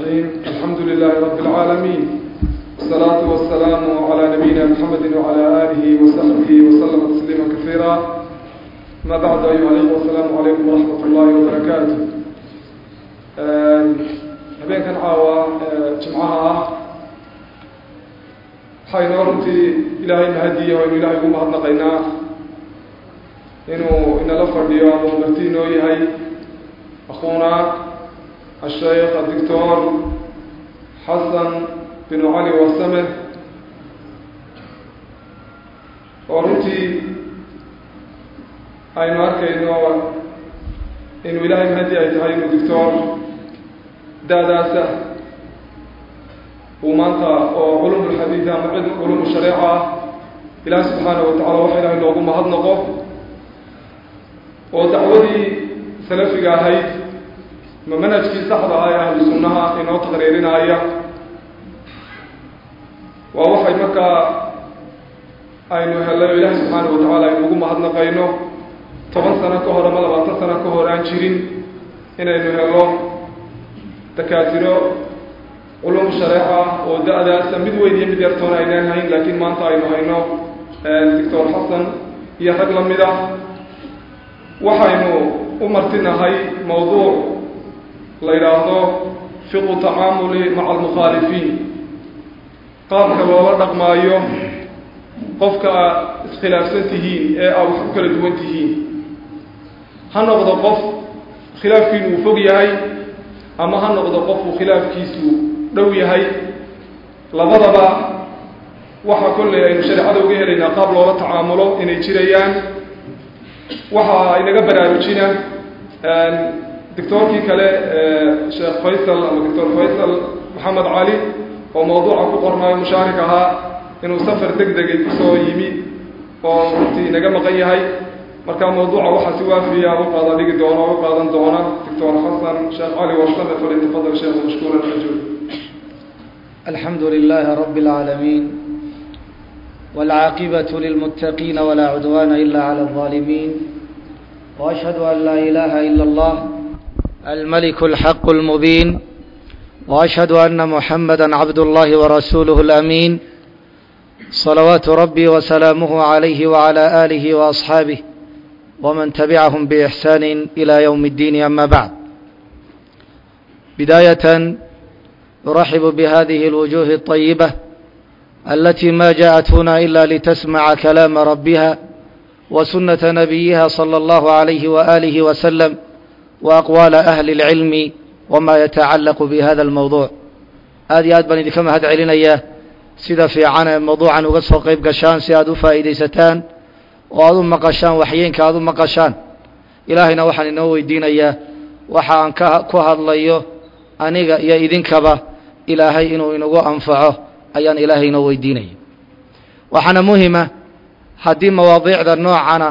الرحيم الحمد لله رب العالمين والصلاة والسلام على نبينا محمد وعلى آله وصحبه وسلم تسليما كثيرا ما بعد أيها الأخوة السلام عليكم ورحمة الله وبركاته habeen kan caawa jimcaha waxaynu runtii ilaahay mahadiyo aynu ilaahay ugu mahadnaqaynaa inuu inala fadhiyo ama marti inoo yahay akhuuna الشيخ الدكتور حسن بن علي وسمه ورنتي aynu arkayno inuu ilaahay mahadi ay tahay inuu doctor daadaasa uu maanta oo culum ulxadiid ama culum shariica ilaahay subxaanahu watacaala waxa ilaahay loogu mahadnaqo oo dacwadii salafiga ahayd ma manhajkii saxda ah ee ahlu sunnaha inoo taqriirinaya waa waxay markaa aynu helay ilaahay subxaanahu watacaala aynu ugu mahadnaqayno 10 sano ka hor ama 20 sano ka hor aan jirin inaynu helo dakaatiro culum shariica oo da'daasa mid weyn iyo mid yartoona aynaan hayn laakiin maanta aynu hayno doctor xasan iyo rag la mid ah waxaynu u martinahay mawduuc la yidhaahdo fiqhu tacaamuli maca almukhaalifiin qaabka loola dhaqmaayo qofka iskhilaafsan tihiin ee aa wax ku kala duwan tihiin ha noqdo qof khilaafkiinu uu fog yahay ama ha noqdo qof uu khilaafkiisu dhow yahay labadaba waxa kolley aynu shareecada uga helaynaa qaab loola tacaamulo inay jirayaan waxa inaga baraarujina دكتوركي كله شيخ فيصل أو دكتور فيصل محمد علي وموضوع كقرنا مشاركها إنه سفر دقدق يسوي يمي وتي نجمع غير هاي مركب موضوع واحد سوا فيها وقاضي دق دونا وقاضي دونا دكتور حسن شيخ علي وشلم فليتفضل شيخ مشكورا مأجور. الحمد لله رب العالمين والعاقبة للمتقين ولا عدوان إلا على الظالمين وأشهد أن لا إله إلا الله الملك الحق المبين وأشهد أن محمدا عبد الله ورسوله الأمين صلوات ربي وسلامه عليه وعلى آله وأصحابه ومن تبعهم بإحسان إلى يوم الدين أما بعد بداية أرحب بهذه الوجوه الطيبة التي ما جاءت هنا إلا لتسمع كلام ربها وسنة نبيها صلى الله عليه وآله وسلم وأقوال أهل العلم وما يتعلق بهذا الموضوع هذه أدبني كما هذا علينا إياه سيدا في عنا موضوعا وقصه قيب قشان سيادو فائدة ستان وأظن مقشان وحيين كأظن مقشان إلهنا وحن إنه يدين إياه وحان كوهد الله أنيق يا إذن كبا إلهي إنه أنفعه أيان إلهي إنه يدين إياه وحنا مهمة هذه مواضيع ذا النوع عنا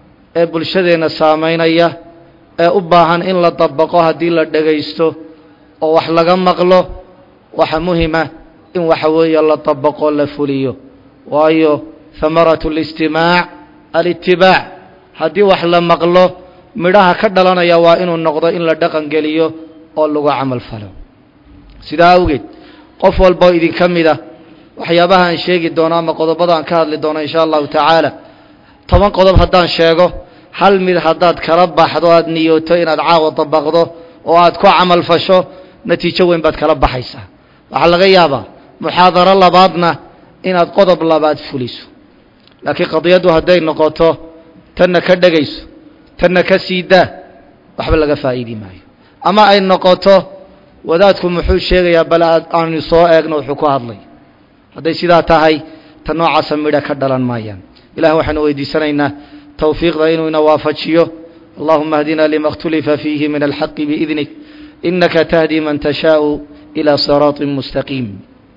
بلشدنا سامين إياه ee u baahan in la dabaqo hadii la dhageysto oo wax laga maqlo waxa muhiim ah in waxa weeye la dabaqo la fuliyo waayo thamaratu al-istima' al-ittiba' hadii wax la maqlo midhaha ka dhalanaya waa inuu noqdo in la dhaqan geliyo oo lagu amal falo sida awgeed qof walba idin kamida waxyaabaha aan sheegi doono ama qodobada aan ka hadli doono insha Allah ta'ala 10 qodob haddaan sheego hal mid haddaad kala baxdo aad niyooto inaad caawa dabaqdo oo aad ku camal fasho natiijo weyn baad kala baxaysaa waxa laga yaabaa muxaadaro labaadna inaad qodob labaad fuliso laakiin qadiyadu hadday noqoto tanna ka dhagayso tanna ka siida waxba laga faa'iidi maayo ama ay noqoto wadaadku muxuu sheegayaa bal aan soo eegno wuxuu ku hadlay hadday sidaa tahay tan noocaas midha ka dhalan maayaan ilaahay waxaan weydiisanaynaa توفيق ذا نوافجيه اللهم اهدنا لما اختلف فيه من الحق بإذنك إنك تهدي من تشاء إلى صراط مستقيم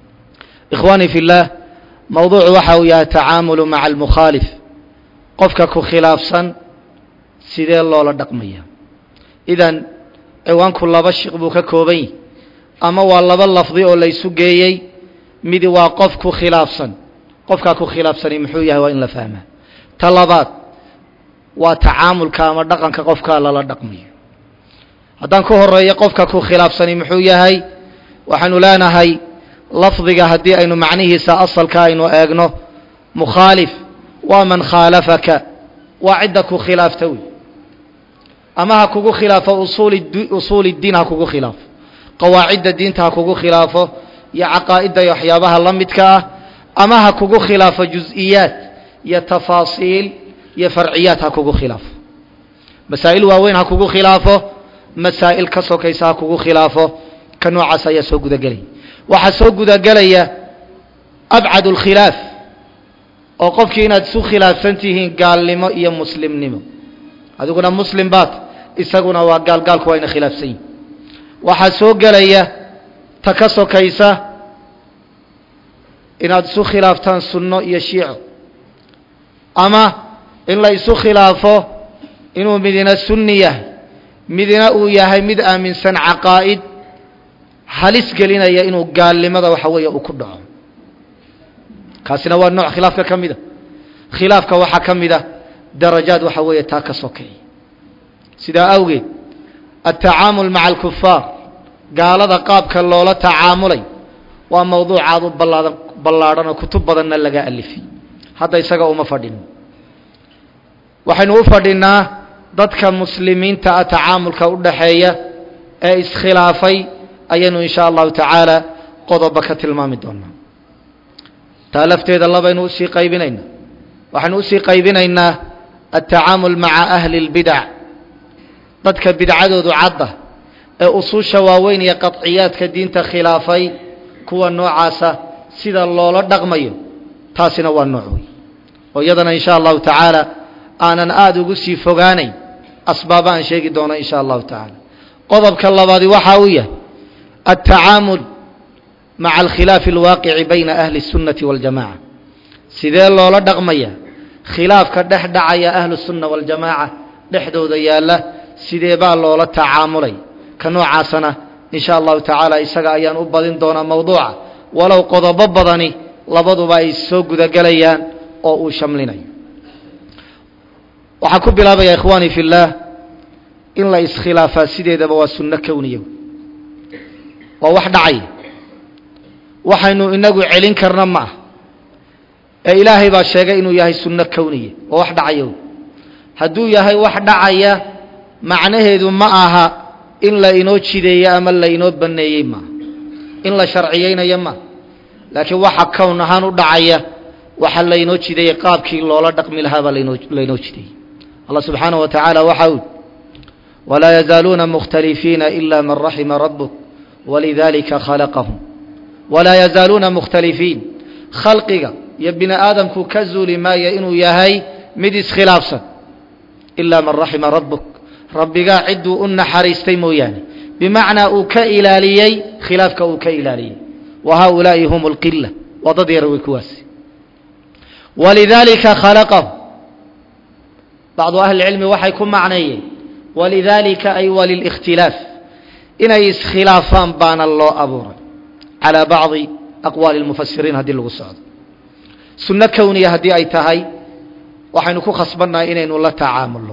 إخواني في الله موضوع وحويا تعامل مع المخالف قفك خلافا سيدي الله لدقمية إذن إيوان كل بشق بك كوبي أما والله باللفظي أو ليسو جيي مدي واقفك خلافا قفك خلافا يمحويا وإن لفهمه طلبات وتعامل كما دقن كقفك لا دقمي هدان كو هريه قفك كو خلافسني محو يahay waxaanu leenahay lafdiga haddii aynu macnihiisa asalka aynu eegno mukhaalif waa man khaalafaka waa cidda ku khilaafta wey ama ha kugu khilaafo usuuli diin ha kugu khilaafo qawaacidda diinta ha kugu khilaafo iyo caqaa'idda iyo waxyaabaha la midka ah ama ha kugu khilaafo juz-iyaad iyo tafaasiil iyo farciyaad ha kugu khilaafo masaa'il waaweyn ha kugu khilaafo masaa'il ka sokaysa ha kugu khilaafo ka noocaas ayaa soo gudagelaya waxaa soo gudagelaya abcadu lkhilaaf oo qofkii inaad isu khilaafsan tihiin gaalnimo iyo muslimnimo adiguna muslim baad isaguna waa gaalku waa ina khilaafsan yihin waxaa soo gelaya ta ka sokaysa inaad isu khilaaftaan sunno iyo shiico ama in la isu khilaafo inuu midina sunni yahay midina uu yahay mid aaminsan caqaa'id halis gelinaya inuu gaalnimada waxa weeye uu ku dhaco kaasina waa nooc khilaafka ka mida khilaafka waxaa ka mida darajaad waxa weeye taa ka sokeeya sidaa awgeed التعامل مع الكفار قالada qaabka loola tacaamulay waa mawduuc aad u ballaaran kutub badanna laga alifay hadda isaga uma fadhino waxaynu u fadhinaa dadka muslimiinta tacaamulka u dhaxeeya ee iskhilaafay ayaynu insha Allah taala qodob ka tilmaami doonaa talafteeda labaynu u sii qaybinayna waxaanu u sii qaybinaynaa التعامل مع أهل البدع dadka bidcadoodu cadda ee usuusha waaweyn iyo qadciyaadka diinta khilaafay kuwa noocaasa sida loola dhaqmayo taasina waa nooc weyn oo iyadana insha Allah taala aanan aad ugu sii fogaanayn asbaaba aan sheegi doono insha Allah taala qodobka labaad waxa uu yahay التعامل مع الخلاف الواقع بين أهل السنة والجماعة sidee loola dhaqmaya khilaafka dhexdhacaya أهل السنة والجماعة dhexdooda yaala sidee baa loola tacaamulay ka noocaasana insha Allah taala isaga ayaan u badin doonaa mawduuca walow qodobo badani labaduba ay soo gudagalayaan oo uu shamlinayo waxaan ku bilaabaya ikhwaani fillah in la iskhilaafa sideedaba waa sunno kawniyo waa wax dhacay waxaynu inagu celin karna ma ee ilaahay baa sheegay inuu yahay sunno kawniye oo wax dhacayo hadduu yahay wax dhacaya macnaheedu ma aha in la inoo jideeyo ama la inoo baneeyay ma in la sharciyeynayo ma laakiin waxa kown ahaan u dhacaya waxa la inoo jideeyay qaabkii loola dhaqmi lahaa baa la inoo jideeyay Allah subhanahu wa ta'ala waxa uu wala yazaluna mukhtalifina illa man rahima rabbuk walidhalika khalaqahum wala yazaluna mukhtalifin khalqiga ya bini aadamku kazuli ma ya inuu yahay mid iskhilaafsan illa man rahima rabbuk rabbiga ciduu u naxariistay mooyaane bimacnaa uu ka ilaaliyay khilaafka uu ka ilaaliyay wa haulaa'i humul qilla wadad yar way kuwaas walidhalika khalaqahum بعض أهل العلم waxay ku macneeyeen walidhalika ay walil ikhtilaf inay iskhilaafan baan loo abuuray ala bacdi aqwaal المفسرين hadii lagu socdo sunna kawniya hadii ay tahay waxaynu ku khasbanahay inaynu la tacaamulno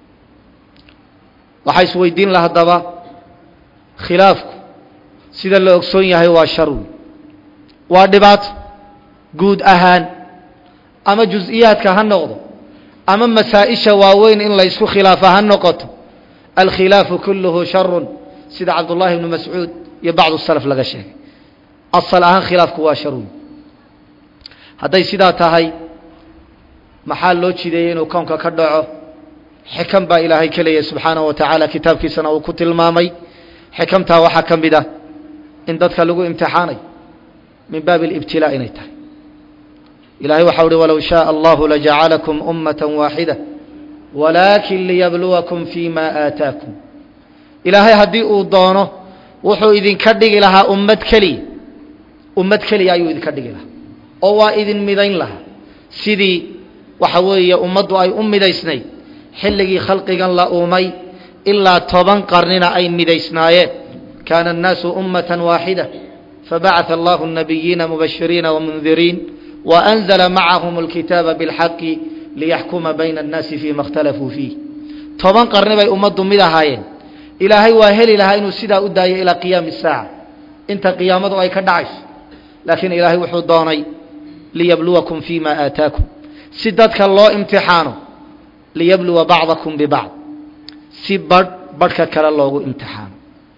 waxay isweydiin la hadaba khilaafku sida la ogsoon yahay waa shar waa dhibaato guud ahaan ama juz'iyaadka ha noqdo ama masaa'isha waaweyn in la isku khilaafa ha noqoto الخلاف كله شر سيد عبد الله بن مسعود iyo بعض السلف laga sheegay asal ahaan khilaafku waa shar haday sidaa tahay maxaa loo jideeyay inuu koonka ka dhaco xikam baa ilaahay kaleeyay subhanahu wa ta'ala kitaabkiisana uu ku tilmaamay xikamta waxa kamida in dadka lagu imtixaanay min baab al-ibtilaa inay tahay ilaahay waxa uu walaw shaa Allah la ja'alakum ummatan waahida walakin liyabluwakum fima aataakum ilaahay hadii uu doono wuxuu idin ka dhigi lahaa ummad kaliya ayuu idin ka dhigi lahaa oo waa idin midayn lahaa sidii waxa weeye ummaddu ay u midaysnay xilligii khalqigan la uumay ilaa 10 qarnina ay midaysnaayeen kaana an-naasu ummatan waahida fab'atha Allahu an-nabiyyina mubashshirina wa munzirin wa anzala ma'ahum al-kitaba bil haqqi liyahkuma bayna an-nasi fima ikhtalafu fihi 10 qarni bay ummaddu mid ahaayeen ilaahay waa heli lahaa inuu sidaa u daayo ilaa qiyaam as-saa'a inta qiyaamadu ay ka dhacayso laakiin ilaahay wuxuu doonay liyabluwakum fiima aataakum si dadka loo imtixaano liyabluwa bacdakum bibacd si badhka kale loogu imtixaano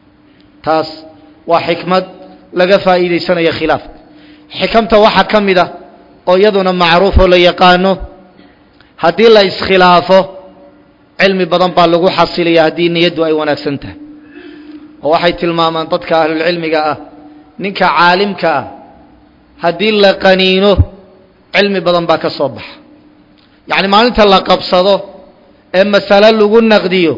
taas waa xikmad laga faa'iidaysanayo khilaafka xikamta waxaa ka mid ah oo iyaduna macruuf oo la yaqaano haddii la iskhilaafo cilmi badan baa lagu xasilaya haddii niyaddu ay wanaagsan tahay oo waxay tilmaamaan dadka ahlulcilmiga ah ninka caalimka ah haddii la qaniino cilmi badan baa ka soo baxa yacni maalinta la qabsado ee masale lagu naqdiyo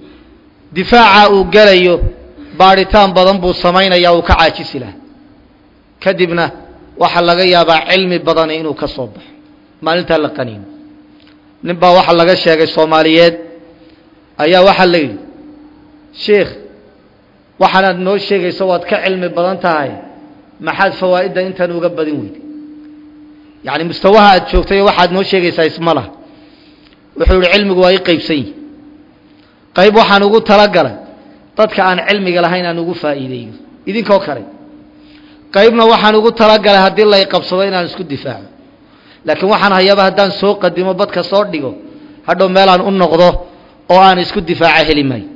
difaaca uu gelayo baadhitaan badan buu samaynayaa uu ka caajisi laha kadibna waxaa laga yaabaa cilmi badani inuu ka soo baxo maalintaa la qaniino nin baa waxaa laga sheegay soomaaliyeed ayaa waxaa la yidhi sheikh waxaanaad noo sheegayso waad ka cilmi badan tahay maxaad fawaa'idda intan uga badin weyday yacni mustawaha aad joogtay waxaad noo sheegaysaa isma laha wuxuu yihi cilmigu waa ii qaybsan yihi qayb waxaan ugu talagalay dadka aan cilmiga lahayn aan ugu faa'iideeyo idinkoo kale qaybna waxaan ugu talagalay haddii lay qabsado inaan isku difaaco laakiin waxaan hayaaba haddaan soo qadimo badka soo dhigo hadhow meelaan u noqdo oo aan isku difaaco heli maayo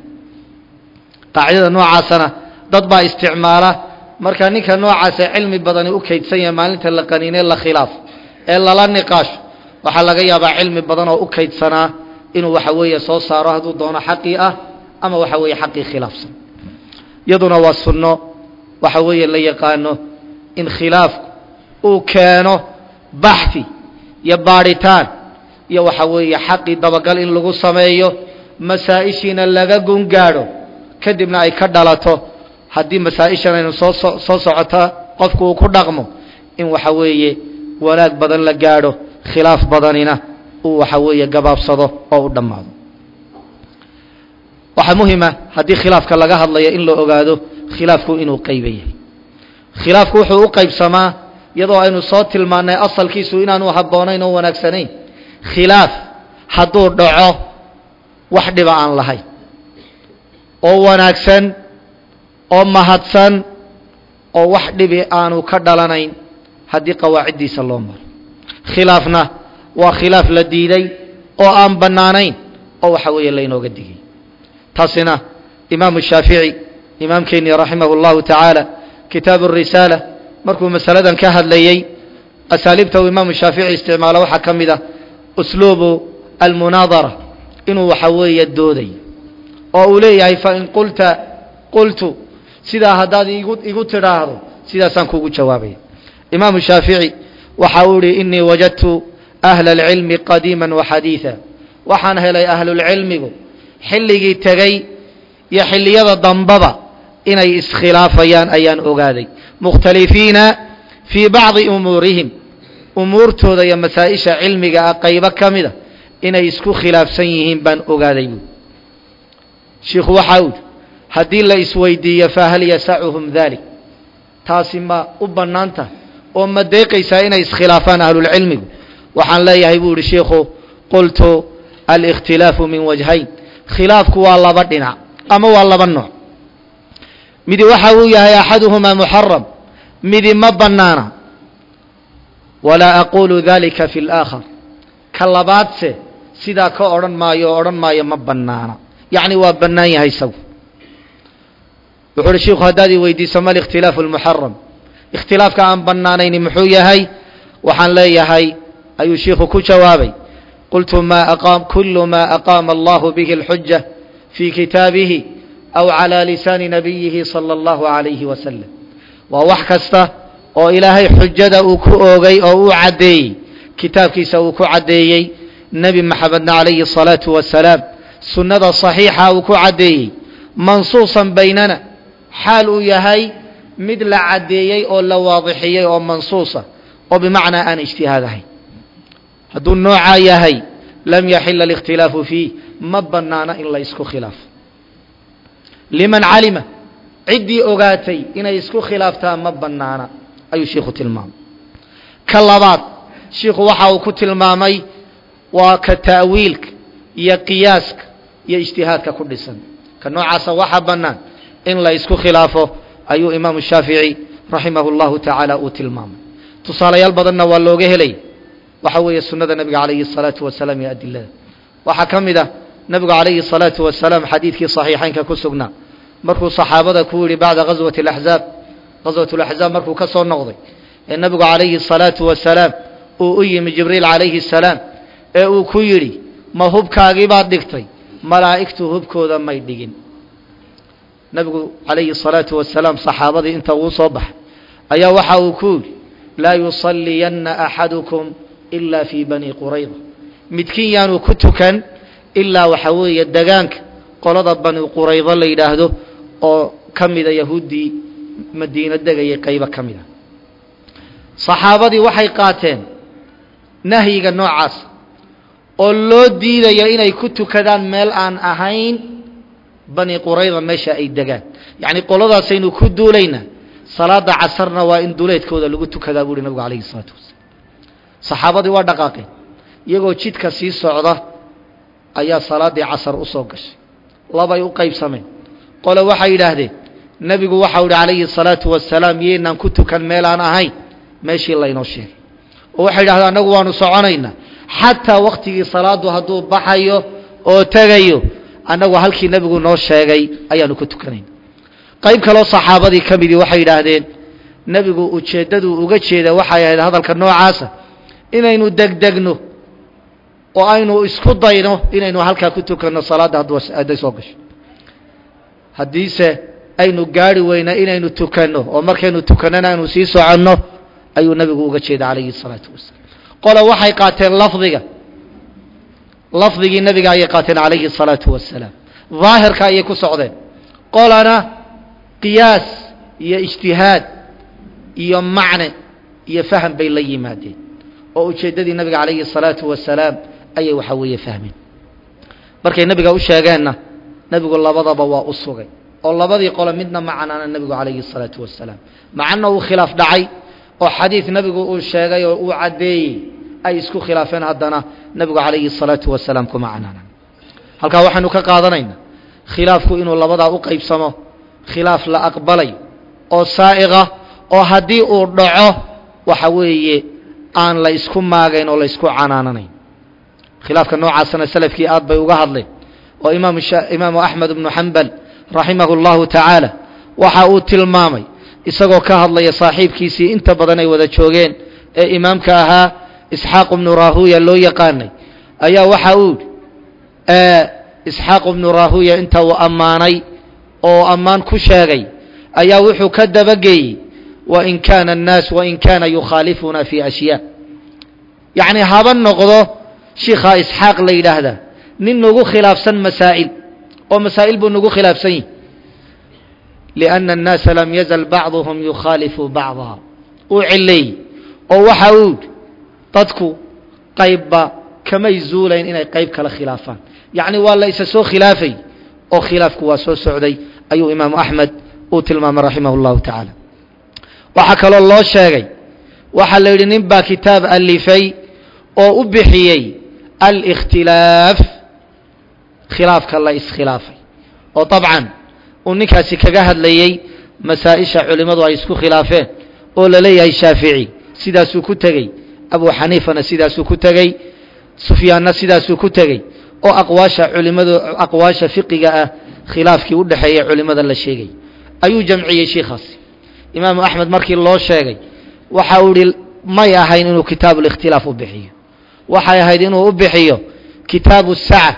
qaacidada noocaasana dad baa isticmaala marka ninka noocaasa cilmi badani u kaydsan yahay maalinta la qaniinee la khilaaf ee lala niqaasho waxaa laga yaabaa cilmi badan oo u kaydsanaa inuu waxa weeye soo saaro hadduu doono xaqii ah ama waxa weeye xaqii khilaafsan iyaduna waa sunno waxa weeye la yaqaano in khilaafku uu keeno baxfi iyo baadhitaan iyo waxa weeye xaqii dabagal in lagu sameeyo masaa-ishiina laga gungaadho kadibna ay ka dhalato haddii masaa-ishan aynu soo socota qofku uu ku dhaqmo in waxa weeye wanaag badan la gaadho khilaaf badanina uu waxa weeye gabaabsado oo u dhammaado waxaa muhima haddii khilaafka laga hadlayo in la ogaado khilaafku inuu qayba yahay khilaafku wuxuu u qaybsamaa iyadoo aynu soo tilmaannay asalkiisu inaanu habboonayn oo wanaagsanayn khilaaf hadduu dhaco wax dhiba aan lahayn oo wanaagsan oo mahadsan oo wax dhibi aanu ka dhalanayn haddii qawaaciddiisa loo maro khilaafna waa khilaaf la diiday oo aan bannaanayn oo waxa weeye laynooga digay taasina imaamu shaafici imaamkeennii raximahu اllahu tacaala kitaabu الrisaala markuu masaladan ka hadlayey asaaliibta uu imaamu shaafici isticmaalo waxaa ka mid ah usluubu almunaadara inuu waxa weeye dooday oo uu leeyahay fain qultu sidaa haddaad igu tidhaahdo sidaasaan kugu jawaabaya imaamu shaafici waxa uu ihi inii wajadtu ahla اlcilmi qadiima waxadiiثa waxaan helay ahlulcilmigu xilligii tegey iyo xilliyada dambaba inay iskhilaafayaan ayaan ogaaday mukhtalifiina fii bacdi umuurihim umuurtooda iyo masaa-isha cilmiga ah qaybo ka mida inay isku khilaafsan yihiin baan ogaaday buui shiikhu waxaa uhi haddii la isweydiiyo fahal yasacuhum dalik taasi ma u bannaan tahay oo ma deeqaysaa inay iskhilaafaan ahlulcilmigu waxaan leeyahay buu ihi shiikhu qultu alikhtilaafu min wajhayn khilaafku waa laba dhinac ama waa laba nooc midi waxa uu yahay axaduhumaa muxaram midi ma bannaana walaa aquulu dalika fi اlaakhar ka labaadse sidaa ka odhan maayo ma bannaana yacni waa bannaan yahay isagu wuxuu uhi shiikhu haddaad ii weydiiso ma alikhtilaafu almuxaram ikhtilaafka aan bannaanayni muxuu yahay waxaan leeyahay ayuu shiikhu ku jawaabay qultu kulu ma aqaama allahu bihi اlxuja fii kitaabihi aw calى lisaani nabiyihi salى اllahu عalayhi wasalam waa wax kasta oo ilaahay xujada uu ku oogay oo uu caddeeyey kitaabkiisa uu ku caddeeyey nebi maxamedna calayhi الصalaaةu wasalaam sunnada صaxiixa uu ku caddeeyey mansuusan baynana xaal uu yahay mid la caddeeyey oo la waadixiyey oo mansuusa oo bimacnaa aan ijtihaad ahayn hadduu noocaa yahay lam yaxila الاkhtilaafu fiih ma bannaana in la isku khilaafo liman calima ciddii ogaatay inay isku khilaaftaa ma bannaana ayuu shiikhu tilmaamay ka labaad shiikhu waxa uu ku tilmaamay waa ka ta'wiilka iyo qiyaaska iyo ijtihaadka ku dhisan ka noocaasa waxa bannaan in la isku khilaafo ayuu imaamu shaafici raximahu llahu tacaala uu tilmaamay tusaalayaal badanna waa looga helay waxa weeye sunnada nebiga calayhi الsalaatu wasalaam iyo adilada waxaa ka mid ah nebigu calayhi الsalaatu wasalaam xadiidkii صaxiixaynka ku sugnaa markuu saxaabada ku yidhi bacda ghaswati اlaxzaab ghaswat اlaxzaab markuu ka soo noqday ee nebigu calayhi الsalaatu wasalaam uu u yimi jibriil calayhi الsalaam ee uu ku yidhi ma hubkaagii baad dhigtay malaa'igtu hubkooda may dhigin nebigu calayhi الsalaatu wasalaam saxaabadii inta uu soo baxay ayaa waxa uu ku yidhi laa yusalliyanna axadukum ila fii bani qurayda midkiin yaanu ku tukan ilaa waxa weeye degaanka qolada bani quraydo la yidhaahdo oo ka mida yahuuddii madiino degayay qaybo ka mida saxaabadii waxay qaateen nahyiga noocaas oo loo diidaya inay ku tukadaan meel aan ahayn bani qurayda meesha ay degaan yacni qoladaasaynu ku duulayna salaada casarna waa in duleedkooda lagu tukadaa buu uhi nabigu calayhi isalaatu wasalaam saxaabadii waa dhaqaaqeen iyagoo jidka sii socda ayaa salaaddii casar u soo gashay labay u qaybsameen qole waxay yidhaahdeen nebigu waxau ihi calayhi الsalaatu wasalaam yeynaan ku tukan meel aan ahayn meeshii laynoo sheegay oo waxay yidhahdeen annagu waanu soconaynaa xataa waktigii salaaddu hadduu baxayo oo tegayo annagu halkii nebigu noo sheegay ayaanu ku tukanayna qayb kaloo saxaabadii ka midii waxay yidhaahdeen nebigu ujeeddaduu uga jeeda waxay ahayd hadalka noocaasa inaynu degdegno oo aynu isku dayno inaynu halkaa ku tukanno salaadda hadday soo gasho haddiise aynu gaari weyna inaynu tukanno oo markaynu tukannana aynu sii soconno ayuu nebigu uga jeeda calayhi الsalaatu wasalaam qole waxay qaateen lafdigii nebiga ayay qaateen calayhi الsalaatu wasalaam daahirka ayay ku socdeen qolana qiyaas iyo ijtihaad iyo macne iyo faham bay la yimaadeen oo ujeeddadii nebiga calayhi الsalaatu wasalaam ayay waxa weeye fahmeen markay nebiga u sheegeenna nebigu labadaba waa u sugay oo labadii qole midna macanaana nebigu calayhi الsalaatu wasalaam macana uu khilaaf dhacay oo xadiid nebigu uu sheegay oo uu caddeeyey ay isku khilaafeen haddana nebigu calayhi الsalaatu wasalaam kuma canaana halkaa waxaynu ka qaadanaynaa khilaafku inuu labadaa u qaybsamo khilaaf la aqbalay oo saa'iqa oo haddii uu dhaco waxa weeye aan la isku maagayn oo la isku canaananayn khilaafka noocaasana salafkii aad bay uga hadleen oo imaamu axmed ibnu xambal raximahu اllahu tacaala waxa uu tilmaamay isagoo ka hadlaya saaxiibkiisii inta badan ay wada joogeen ee imaamka ahaa isxaaq ibnu rahuya loo yaqaanay ayaa waxa uu yidhi isxaaq ibnu rahuya inta uu ammaanay oo ammaan ku sheegay ayaa wuxuu ka dabageeyey wain kaana الnaas wain kaana yukhaalifuna fii ashyaa yacni haba noqdo shiikhaa isxaaq la yidhaahdaa nin nagu khilaafsan masaa'il oo masaa'il buu nagu khilaafsan yihi liأnna الnaasa lam yazal bacduhum yukhaalifu bacdaa uu cileeyey oo waxa uu yidhi dadku qaybba kamay zuulayn inay qayb kala khilaafaan yacni waa la isa soo khilaafay oo khilaafku waa soo socday ayuu imaamu axmed uu tilmaamay raximah اllahu tacaala waxaa kaloo loo sheegay waxaa la yidhi nin baa kitaab alifay oo u bixiyey alikhtilaaf khilaafka la iskhilaafay oo dabcan uu ninkaasi kaga hadlayey masaa-isha culimmadu ay isku khilaafeen oo la leeyahay shaafici sidaasuu ku tegey abu xaniifana sidaasuu ku tegey sufyaanna sidaasuu ku tegey oo aqwaasha fiqiga ah khilaafkii u dhexeeyey culimmada la sheegay ayuu jamciyey shiikhaasi imaamu axmed markii loo sheegay waxa uu ihi may ahayn inuu kitaabu likhtilaaf u bixiyo waxay ahayd inuu u bixiyo kitaabu saca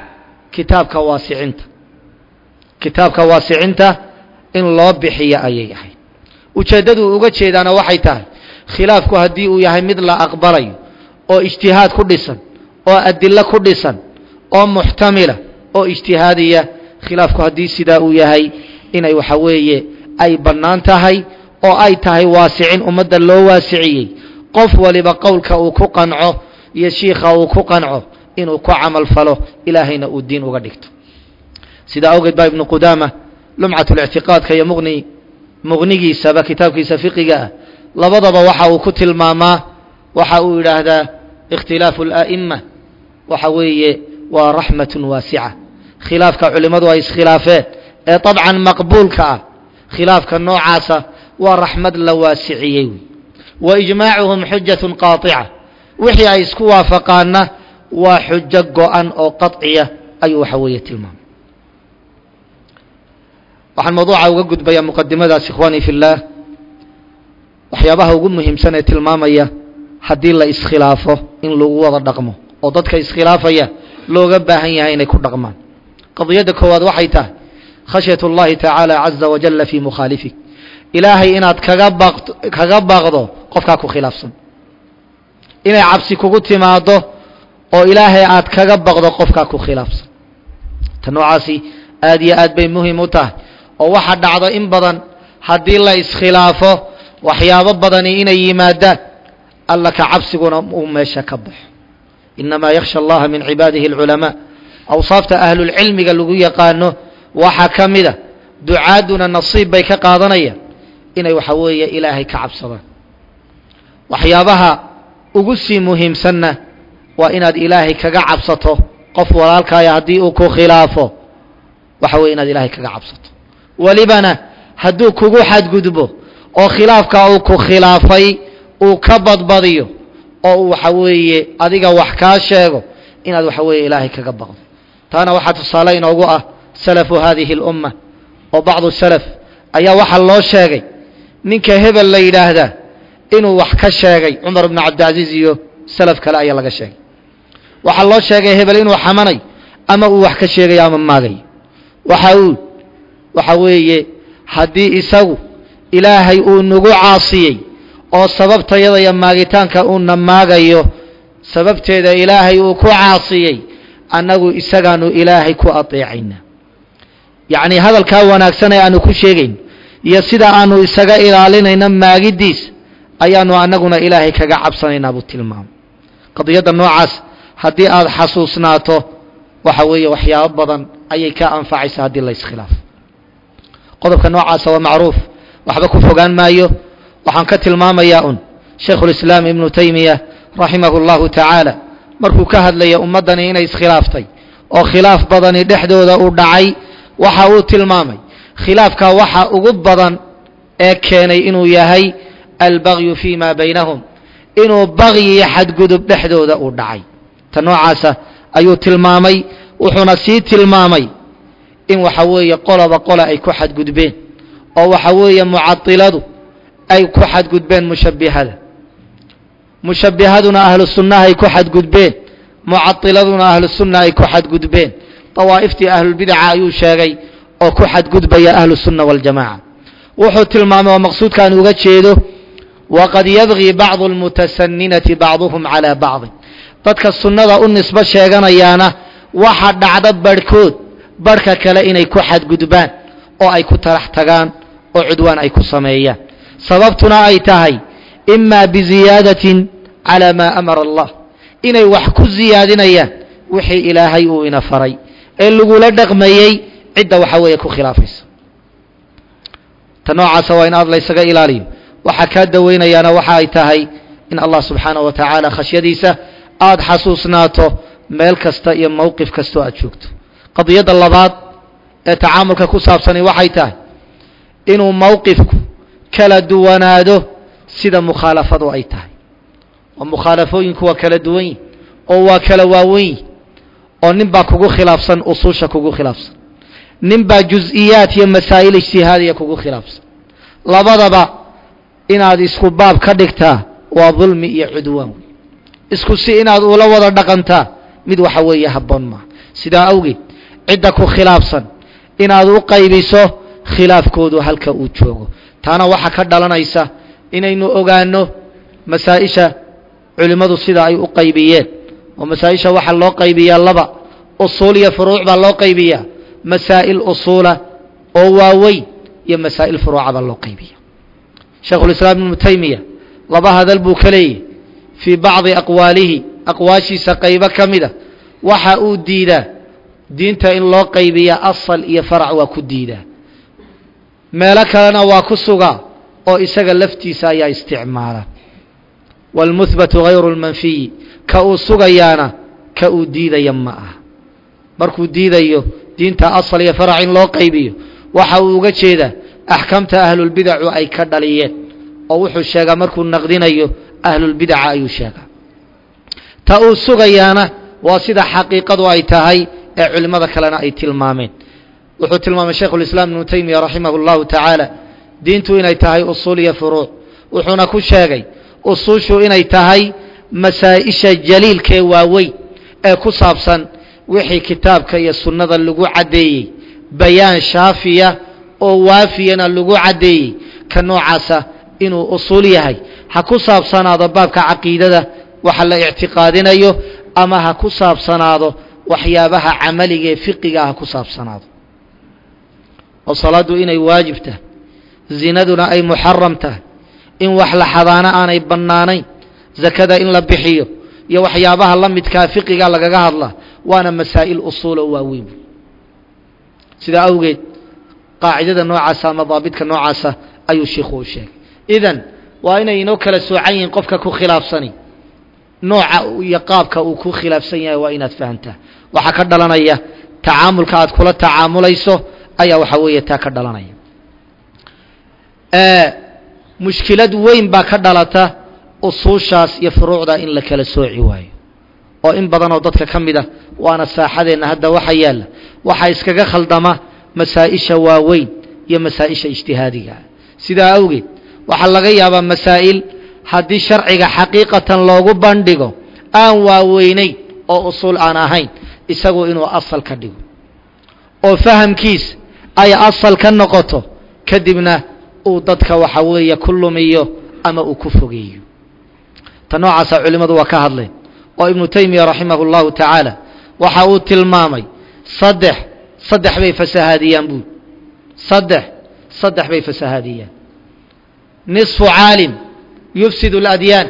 kitaabka waasicinta in loo bixiyo ayay ahayd ujeeddadu uga jeedaana waxay tahay khilaafku haddii uu yahay mid la aqbalayo oo ijtihaad ku dhisan oo adilo ku dhisan oo muxtamila oo ijtihaadiya khilaafku haddii sidaa uu yahay inay waxa weeye ay bannaan tahay oo ay tahay waasicin ummadda loo waasiciyey qof waliba qowlka uu ku qanco iyo shiikha uu ku qanco inuu ku camal falo ilaahayna uu diin uga dhigto sidaa awgeed baa ibnu qudaama lumcatulictiqaadka iyo muqnigiisaba kitaabkiisa fiqiga ah labadaba waxa uu ku tilmaamaa waxa uu yidhaahdaa ikhtilaafu ala'ima waxa weeye waa raxmatun waasica khilaafka culimmadu ay iskhilaafeen ee dabcan maqbuulka ah khilaafka noocaasa waa raxmad la waasiciyey wa ijmaacuhum xujatun qaatica wixii ay isku waafaqaanna waa xujo go-an oo qaطciya ayuu waxa weeye tilmaamay waxaan mawduuca uga gudbayaa muqadimadaas ikhwaanii fi اllaah waxyaabaha ugu muhiimsan ee tilmaamaya haddii la iskhilaafo in lagu wada dhaqmo oo dadka iskhilaafaya looga baahan yahay inay ku dhaqmaan qadiyadda koowaad waxay tahay khashyaة اllahi tacaala caza wajala fii mukhaalifik ilaahay inaad kaga baaqdo qofkaa ku khilaafsan inay cabsi kugu timaado oo ilaahay aad kaga baqdo qofkaa ku khilaafsan ta noocaasi aad iyo aad bay muhiim u tahay oo waxa dhacdo in badan haddii la iskhilaafo waxyaabo badani inay yimaadaan alla ka cabsiguna uu meesha ka baxo inamaa yakhsha allaha min cibaadihi اlculamaa awsaafta ahlulcilmiga lagu yaqaano waxaa ka mida ducaaduna nasiib bay ka qaadanayaan inay waxa weeye ilaahay ka cabsadaan waxyaabaha ugu sii muhiimsanna waa inaad ilaahay kaga cabsato qof walaalkaaya haddii uu ku khilaafo waxa weye inaad ilaahay kaga cabsato welibana hadduu kugu xadgudbo oo khilaafka uu ku khilaafay uu ka badbadiyo oo uu waxa weeye adiga wax kaa sheego inaad waxa weeye ilaahay kaga baqdo taana waxaa tusaale inoogu ah salafu hadihi اlumma oo bacdu salaf ayaa waxaa loo sheegay ninka hebel la yidhaahdaa inuu wax ka sheegay cumar bnu cabdilcaziiz iyo salaf kale ayaa laga sheegay waxaa loo sheegay hebel inuu xamanay ama uu wax ka sheegayo ama maagayo waxa weeye haddii isagu ilaahay uu nagu caasiyey oo sababtayada iyo maagitaanka uuna maagayo sababteeda ilaahay uu ku caasiyey annagu isagaanu ilaahay ku ateecayna yacni hadalkaa wanaagsan ee aanu ku sheegayn iyo sida aanu isaga ilaalinayna maagidiis ayaanu annaguna ilaahay kaga cabsanaynaa buu tilmaamay qadiyadda noocaas haddii aad xasuusnaato waxa weeye waxyaabo badan ayay ka anfacaysa haddii la iskhilaafo qodobka noocaasa waa macruuf waxba ku fogaan maayo waxaan ka tilmaamayaa un shaykhulislaam ibnu taymiya raximahu اllahu tacaala markuu ka hadlaya ummaddani inay iskhilaaftay oo khilaaf badani dhexdooda u dhacay waxa uu tilmaamay khilaafka waxa ugu badan ee keenay inuu yahay albagyu fii ma baynahum inuu bagyi iyo xadgudub dhexdooda u dhacay ta noocaasa ayuu tilmaamay wuxuuna sii tilmaamay in waxa weeye qoloba qola ay ku xadgudbeen oo waxa weeye mucatiladu ay ku xadgudbeen mushabbihaduna ahlu sunnaha ay ku xadgudbeen mucatiladuna ahlu sunna ay ku xadgudbeen dawaa'iftii ahlulbidaca ayuu sheegay oo ku xadgudbaya ahlu sunna waljamaca wuxuu tilmaamay oo maqsuudkaan uga jeedo waqad yabgii bacdu almutasaninati bacduhum calaa bacdi dadka sunnada u nisbo sheeganayaana waxa dhacda barhkood barhka kale inay ku xadgudbaan oo ay ku tarax tagaan oo cudwaan ay ku sameeyaan sababtuna ay tahay imaa biziyaadatin calaa maa amara allah inay wax ku siyaadinayaan wixii ilaahay uu ina faray ee lagula dhaqmayey cidda waxa weeye ku khilaafaysa ta noocaasa waa in aad laysaga ilaaliyo waxaa kaa daweynayaana waxa ay tahay in allah subxaanaه wa tacaala khashyadiisa aada xasuusnaato meel kasta iyo mowqif kastoo aad joogto qadiyadda labaad ee tacaamulka ku saabsani waxay tahay inuu mowqifku kala duwanaado sida mukhaalafadu ay tahay oo mukhaalafooyinku waa kala duwan yihin oo waa kala waawen yihin oo nin baa kugu khilaafsan usuusha kugu khilaafsan nin baa juz-iyaad iyo masaa'il ijtihaadiya kugu khilaafsan labadaba inaad isku baab ka dhigtaa waa dulmi iyo cudwaan isku si inaad ula wada dhaqantaa mid waxa weeye habboon maaha sidaa awgeed cidda ku khilaafsan inaad u qaybiso khilaafkoodu halka uu joogo taana waxaa ka dhalanaysa inaynu ogaano masaa-isha culimmadu sida ay u qaybiyeen oo masaa-isha waxaa loo qaybiyaa laba usuul iyo furuuc baa loo qaybiyaa masaa'il usuula oo waaweyn iyo masaa'il furuuca baa loo qaybiya shaykhulislaam ibnu taymiya laba hadal buu ka leeyahy fii bacdi aqwaalihi aqwaashiisa qaybo ka mida waxa uu diidaa diinta in loo qaybiya asal iyo farac waa ku diidaa meelo kalena waa ku sugaa oo isaga laftiisa ayaa isticmaala wاlmuhbatu غayru اlmanfiyi ka uu sugayaana ka uu diidaya ma aha markuu diidayo diinta asal iyo farac in loo qaybiyo waxa uu uga jeedaa axkaamta ahlulbidacu ay ka dhaliyeen oo wuxuu sheegaa markuu naqdinayo ahlulbidaca ayuu sheegaa ta uu sugayaana waa sida xaqiiqadu ay tahay ee culimmada kalena ay tilmaameen wuxuu tilmaamay shaykhulislaam ibnu taymiya raximah اllahu tacaala diintu inay tahay usuul iyo furuuc wuxuuna ku sheegay usuushu inay tahay masaa-isha jaliilkee waaweyn ee ku saabsan wixii kitaabka iyo sunnada lagu caddeeyey bayaan shaafiya oo waafiyana lagu caddeeyey ka noocaasa inuu usuul yahay ha ku saabsanaado baabka caqiidada waxa la ictiqaadinayo ama ha ku saabsanaado waxyaabaha camaliga ee fiqiga ha ku saabsanaado oo salaadu inay waajib tahay zinaduna ay muxaram tahay in wax la xadaana aanay bannaanayn zakada in la bixiyo iyo waxyaabaha la midkaa fiqiga lagaga hadlaa waana masaa'il usuul oo waaweyn sidaa awgeed qaacidada noocaasa ama daabidka noocaasa ayuu sheikhu u sheegay idan waa inay inoo kala soocan yihiin qofka ku khilaafsani nooca iyo qaabka uu ku khilaafsan yahay waa inaad fahantaa waxaa ka dhalanaya tacaamulka aad kula tacaamulayso ayaa waxa weeye taa ka dhalanaya mushkilad weyn baa ka dhalata usuushaas iyo furuucda in la kala sooci waayo oo in badan oo dadka ka mid ah waana saaxadeenna hadda waxa yaalla waxaa iskaga khaldama masaa-isha waaweyn iyo masaa-isha ijtihaadiga sidaa awgeed waxaa laga yaabaa masaa'il haddii sharciga xaqiiqatan loogu bandhigo aan waaweynayn oo usuul aan ahayn isagu inuu asal ka dhigo oo fahamkiis ay asal ka noqoto kadibna uu dadka waxa weeye ku lumiyo ama uu ku fogeeyo ta noocaasa culimmadu waa ka hadleen oo ibnu taymiya raximahu اllahu tacaala waxa uu tilmaamay saddex bay fasahaadiyaan buud saddex bay fasahaadiyaan nisfu caalim yufsid اladyaan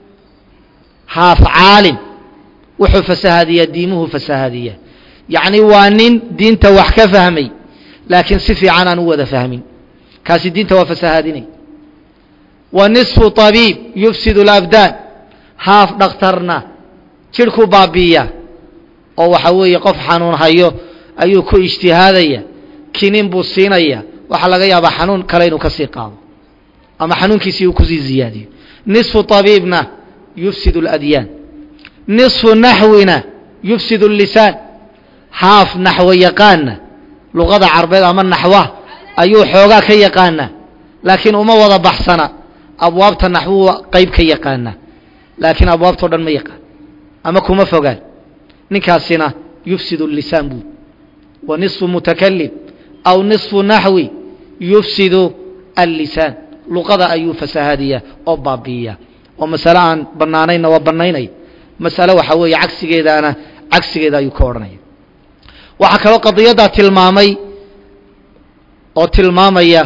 haaf caalim wuxuu fasahaadiyaa diimuhu fasahaadiyaa yacni waa nin diinta wax ka fahmay laakiin si fiican aan u wada fahmin kaasi diinta waa fasahaadinay wa nisfu طabiib yufsid اlabdaan haaf dhakhtarna jidhku baabi'iya oo waxa weeye qof xanuun hayo ayuu ku ijtihaadaya kinin buu siinaya waxaa laga yaabaa xanuun kale inuu ka sii qaado ama xanuunkiisii uu kusii ziyaadiyo nisfu طabiibna yufsid اladyaan nisfu naxwina yufsid الlisaan haaf naxwo yaqaana luqada carbeed ama naxwa ayuu xoogaa ka yaqaanaa laakiin uma wada baxsana abwaabta naxwuhu qayb ka yaqaana laakiin abwaabtao dhan ma yaqaan ama kuma fogaan ninkaasina yufsid الlisaan buu wa nisfu mutakalim aw nisfu naxwi yufsidu الlisaan luqada ayuu fasahaadiyaa oo baabi'iya oo masale aan bannaanayna waa bannaynaya masale waxa weeye cagsigeeda ayuu ka odhanaya waxaa kaloo qadiyaddaa tilmaamay oo tilmaamaya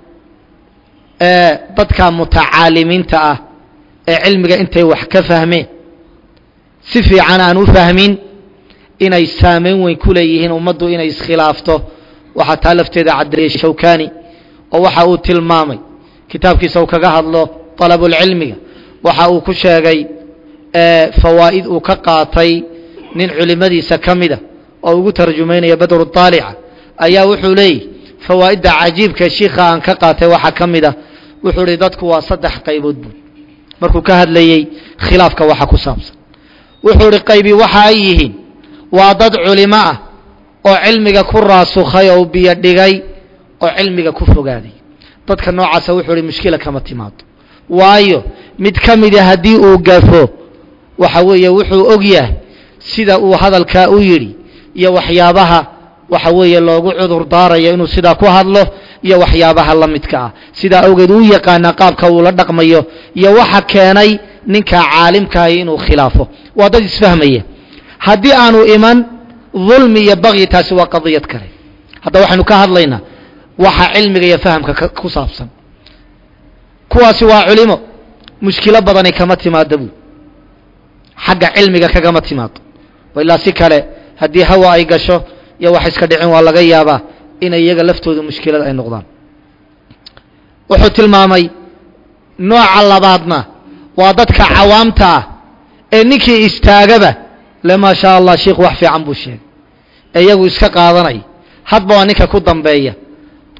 dadka mutacaalimiinta ah ee cilmiga intay wax ka fahmeen si fiican aan u fahmin inay saameyn weyn ku leeyihiin ummaddu inay iskhilaafto waxaa taa lafteeda caddeeyey shawkani oo waxa uu tilmaamay kitaabkiisa uu kaga hadlo طalabulcilmiga waxa uu ku sheegay fawaa'id uu ka qaatay nin culimadiisa ka mida oo ugu tarjumaynaya badru طaalica ayaa wuxuu leeyahy fawaa'idda cajiibka shiikha aan ka qaatay waxaa ka mid a wuxuu ihi dadku waa saddex qaybood buu markuu ka hadlayey khilaafka waxa ku saabsan wuxuu ihi qaybi waxa ay yihiin waa dad culimo ah oo cilmiga ku raasukhay oo biyo dhigay oo cilmiga ku fogaaday dadka noocaasa wuxuu ihi mushkila kama timaado waayo mid ka mida haddii uu gafo waxa weeye wuxuu og yahay sida uu hadalkaa u yidhi iyo waxyaabaha waxa weeye loogu cudur daarayo inuu sidaa ku hadlo iyo waxyaabaha la midka ah sidaa awgeed uu yaqaanaa qaabka uu la dhaqmayo iyo waxa keenay ninka caalimkaahi inuu khilaafo waa dad isfahmaya haddii aanu iman dulmi iyo bagyi taasi waa qadiyad kale hadda waxaynu ka hadlaynaa waxa cilmiga iyo fahamka ku saabsan kuwaasi waa culimo mushkilo badanay kama timaada buu xagga cilmiga kagama timaado ilaa si kale haddii hawa ay gasho iyo wax iska dhicin waa laga yaabaa inay iyaga laftooda mushkilad ay noqdaan wuxuu tilmaamay nooca labaadna waa dadka cawaamta ah ee ninkii istaagaba le maa shaa allah sheikh wax fiican buu sheegay ee iyagu iska qaadanaya hadba waa ninka ku dambeeya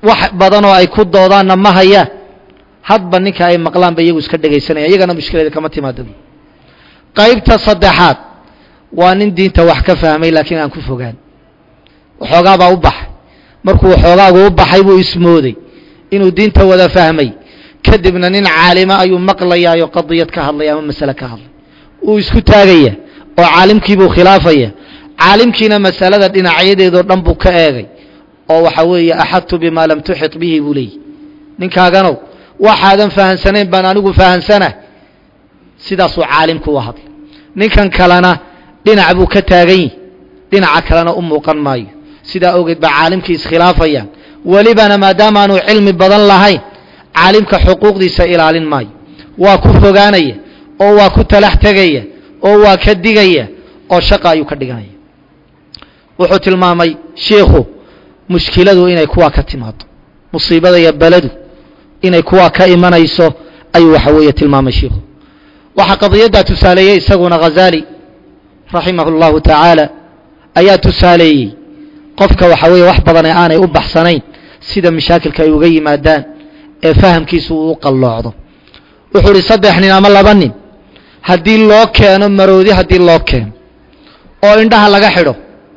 wax badan oo ay ku doodaanna ma hayaan hadba ninka ay maqlaan ba iyagu iska dhagaysanaya iyagana mushkilada kama timaado qaybta saddexaad waa nin diinta wax ka fahmay laakiin aan ku fogaan waxoogaa baa u baxay markuu waxoogaagu u baxay buu ismooday inuu diinta wada fahmay kadibna nin caalima ayuu maqlayaayo qadiyad ka hadlaya ama masale ka hadlay uu isku taagaya oo caalimkiibuu khilaafaya caalimkiina masalada dhinacyadeedoo dhan buu ka eegay oo waxa weeye axadtu bimaa lam tuxit bihi buu leeyahy ninkaaganow waxaadan fahansanayn baan anigu fahansana sidaasuu caalimku u hadlay ninkan kalena dhinac buu ka taagan yahy dhinaca kalena u muuqan maayo sidaa ogeed baa caalimkii iskhilaafayaan welibana maadaama aanu cilmi badan lahayn caalimka xuquuqdiisa ilaalin maayo waa ku fogaanaya oo waa ku talax tegaya oo waa ka digaya oo shaqa ayuu ka dhiganaya wuxuu tilmaamay sheikhu mushkiladu inay kuwa ka timaado musiibada iyo baladu inay kuwa ka imanayso ayuu waxa weeye tilmaamay sheikhu waxa qadiyada tusaaleeyay isaguna Ghazali rahimahullahu ta'ala ayaa tusaaleeyay qofka waxa weeye wax badan aanay u baxsanayn sida mashaakilka ay uga yimaadaan ee fahamkiisu uu qalloocdo wuxuu ri saddex nin ama laba nin haddii loo keeno maroodi haddii loo keeno oo indhaha laga xidho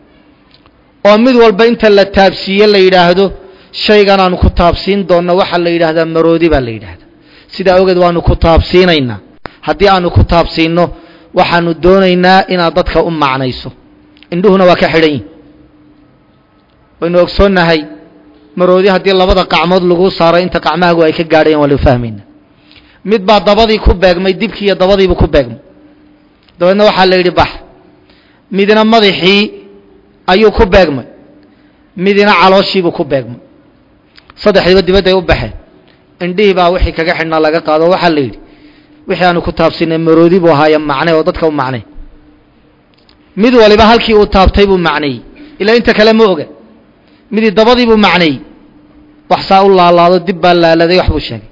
oo mid walba inta la taabsiiyo la yidhaahdo shaygan aanu ku taabsiin doonno waxa la yidhaahdaa maroodi baa la yidhaahdaa sidaa ogeed waanu ku taabsiinaynaa haddii aanu ku taabsiinno waxaanu doonaynaa inaad dadka u macnayso indhuhuna waa ka xidhan yihin waynu ogsoonnahay maroodi haddii labada qacmood lagu saaro inta qacmahaagu ay ka gaadhayaan waa la fahmaynaa mid baa dabadii ku beegmay dibkii iyo dabadiibu ku beegmay dabeedna waxaa la yidhi bax midna madaxii ayuu ku beegmay midna calooshiibuu ku beegmay saddexdiiba dibadday u baxeen indhihii baa wixii kaga xidhnaa laga qaado waxaa la yidhi wixii aanu ku taabsinay maroodi buu ahaaya macne oo dadka u macnay mid waliba halkii uu taabtay buu macneeyey ilaa inta kale ma oga midii dabadii buu macneeyey wax saa u laalaado dib baa laaladay wax buu sheegay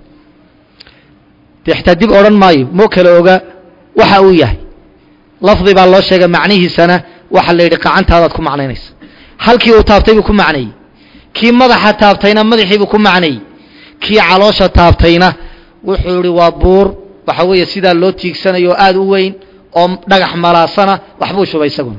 dee xitaa dib odhan maayo moo kale oga waxa uu yahay lafdi baa loo sheegay macnihiisana waxa la yidhi qacantaadaad ku macnaynaysa halkii uu taabtay buu ku macneeyey kii madaxa taabtayna madaxii buu ku macneeyey kii caloosha taabtayna wuxuu yidhi waa buur waxa weeye sidaa loo tiigsanayo oo aad u weyn oo dhagax malaasana waxbuu shubay isaguna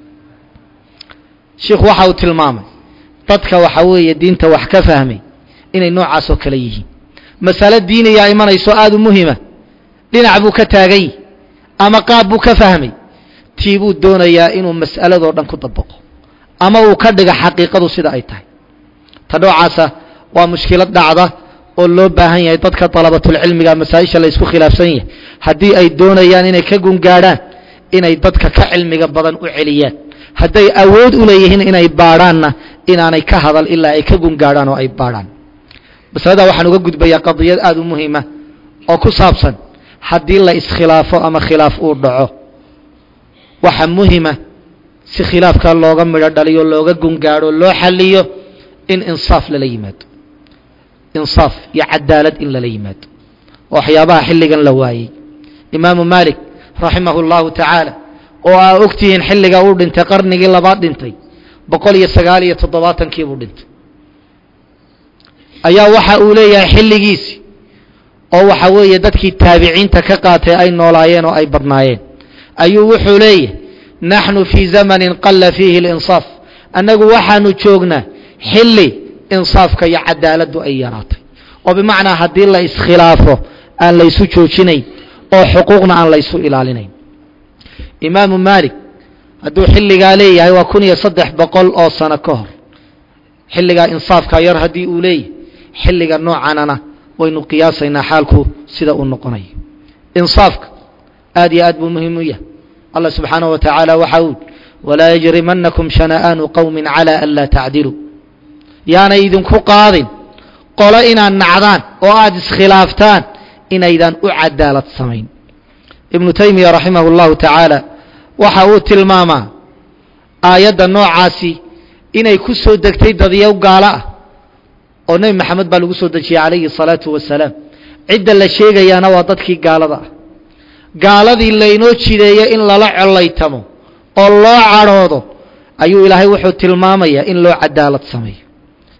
sheekhu waxa uu tilmaamay dadka waxa weeye diinta wax ka fahmay inay noocaas oo kale yihiin mas'alo diiniya imanayso aad u muhiima dhinac buu ka taagay ama qaab buu ka fahmay tiibuu doonayaa inuu mas'aladoo dhan ku dabaqo ama uu ka dhiga xaqiiqadu sida ay tahay ta noocaasa waa mushkilad dhacda oo loo baahan yahay dadka talabatul cilmiga masaa'isha la isku khilaafsan yahay haddii ay doonayaan inay ka gungaadhaan inay dadka ka cilmiga badan u celiyaan hadday awood u leeyihiin inay baadhaanna inaanay ka hadal ilaa ay ka gungaadhaan oo ay baadhaan masalada waxaan uga gudbayaa qadiyad aad u muhiima oo ku saabsan haddii la iskhilaafo ama khilaaf uu dhaco waxa muhiima si khilaafka looga midho dhaliyo looga gungaadho loo xalliyo in insaaf lala yimaado insaaf iyo cadaalad in lala yimaado waxyaabaha xilligan la waayey imaamu maalik raximahu llahu tacaala oo aa ogtihiin xilliga uu dhintay qarnigii labaad dhintay 197 buu dhintay ayaa waxa uu leeyahay xilligiisi oo waxa weeye dadkii taabiciinta ka qaatay ay noolaayeen oo ay badnaayeen ayuu wuxuu leeyahay naxnu fii zamanin qalla fiihi اlinsaaf annagu waxaanu joognaa xilli insaafka iyo cadaaladdu ay yaraatay oo bimacnaa haddii la iskhilaafo aan la isu joojinayn oo xuquuqna aan la isu ilaalinayn imaamu maalik hadduu xilligaa leeyahay waa 1300 oo sano ka hor xilligaa insaafka yar haddii uu leeyahay xilliga noocanana waynu qiyaasaynaa xaalku sida uu noqonayo insaafka aad iyo aad buu muhiim u yahay allah subxaanahu wa tacaala waxa uu walaa yajrimanakum shana'aanu qowmin calaa an laa tacdiluu yaanay idinku qaadin qolo inaad nacdaan oo aad iskhilaaftaan inaydan u cadaalad samayn ibnu taymiya raximahu llahu tacaala waxa uu tilmaamaa aayadda noocaasi inay ku soo degtay dadyow gaalo ah oo nebi maxamed baa lagu soo dejiyey calayhi salaatu wasalaam cidda la sheegayaana waa dadkii gaalada ah gaaladii laynoo jideeyo in lala collaytamo oo loo cadhoodo ayuu ilaahay wuxuu tilmaamayaa in loo cadaalad sameeyo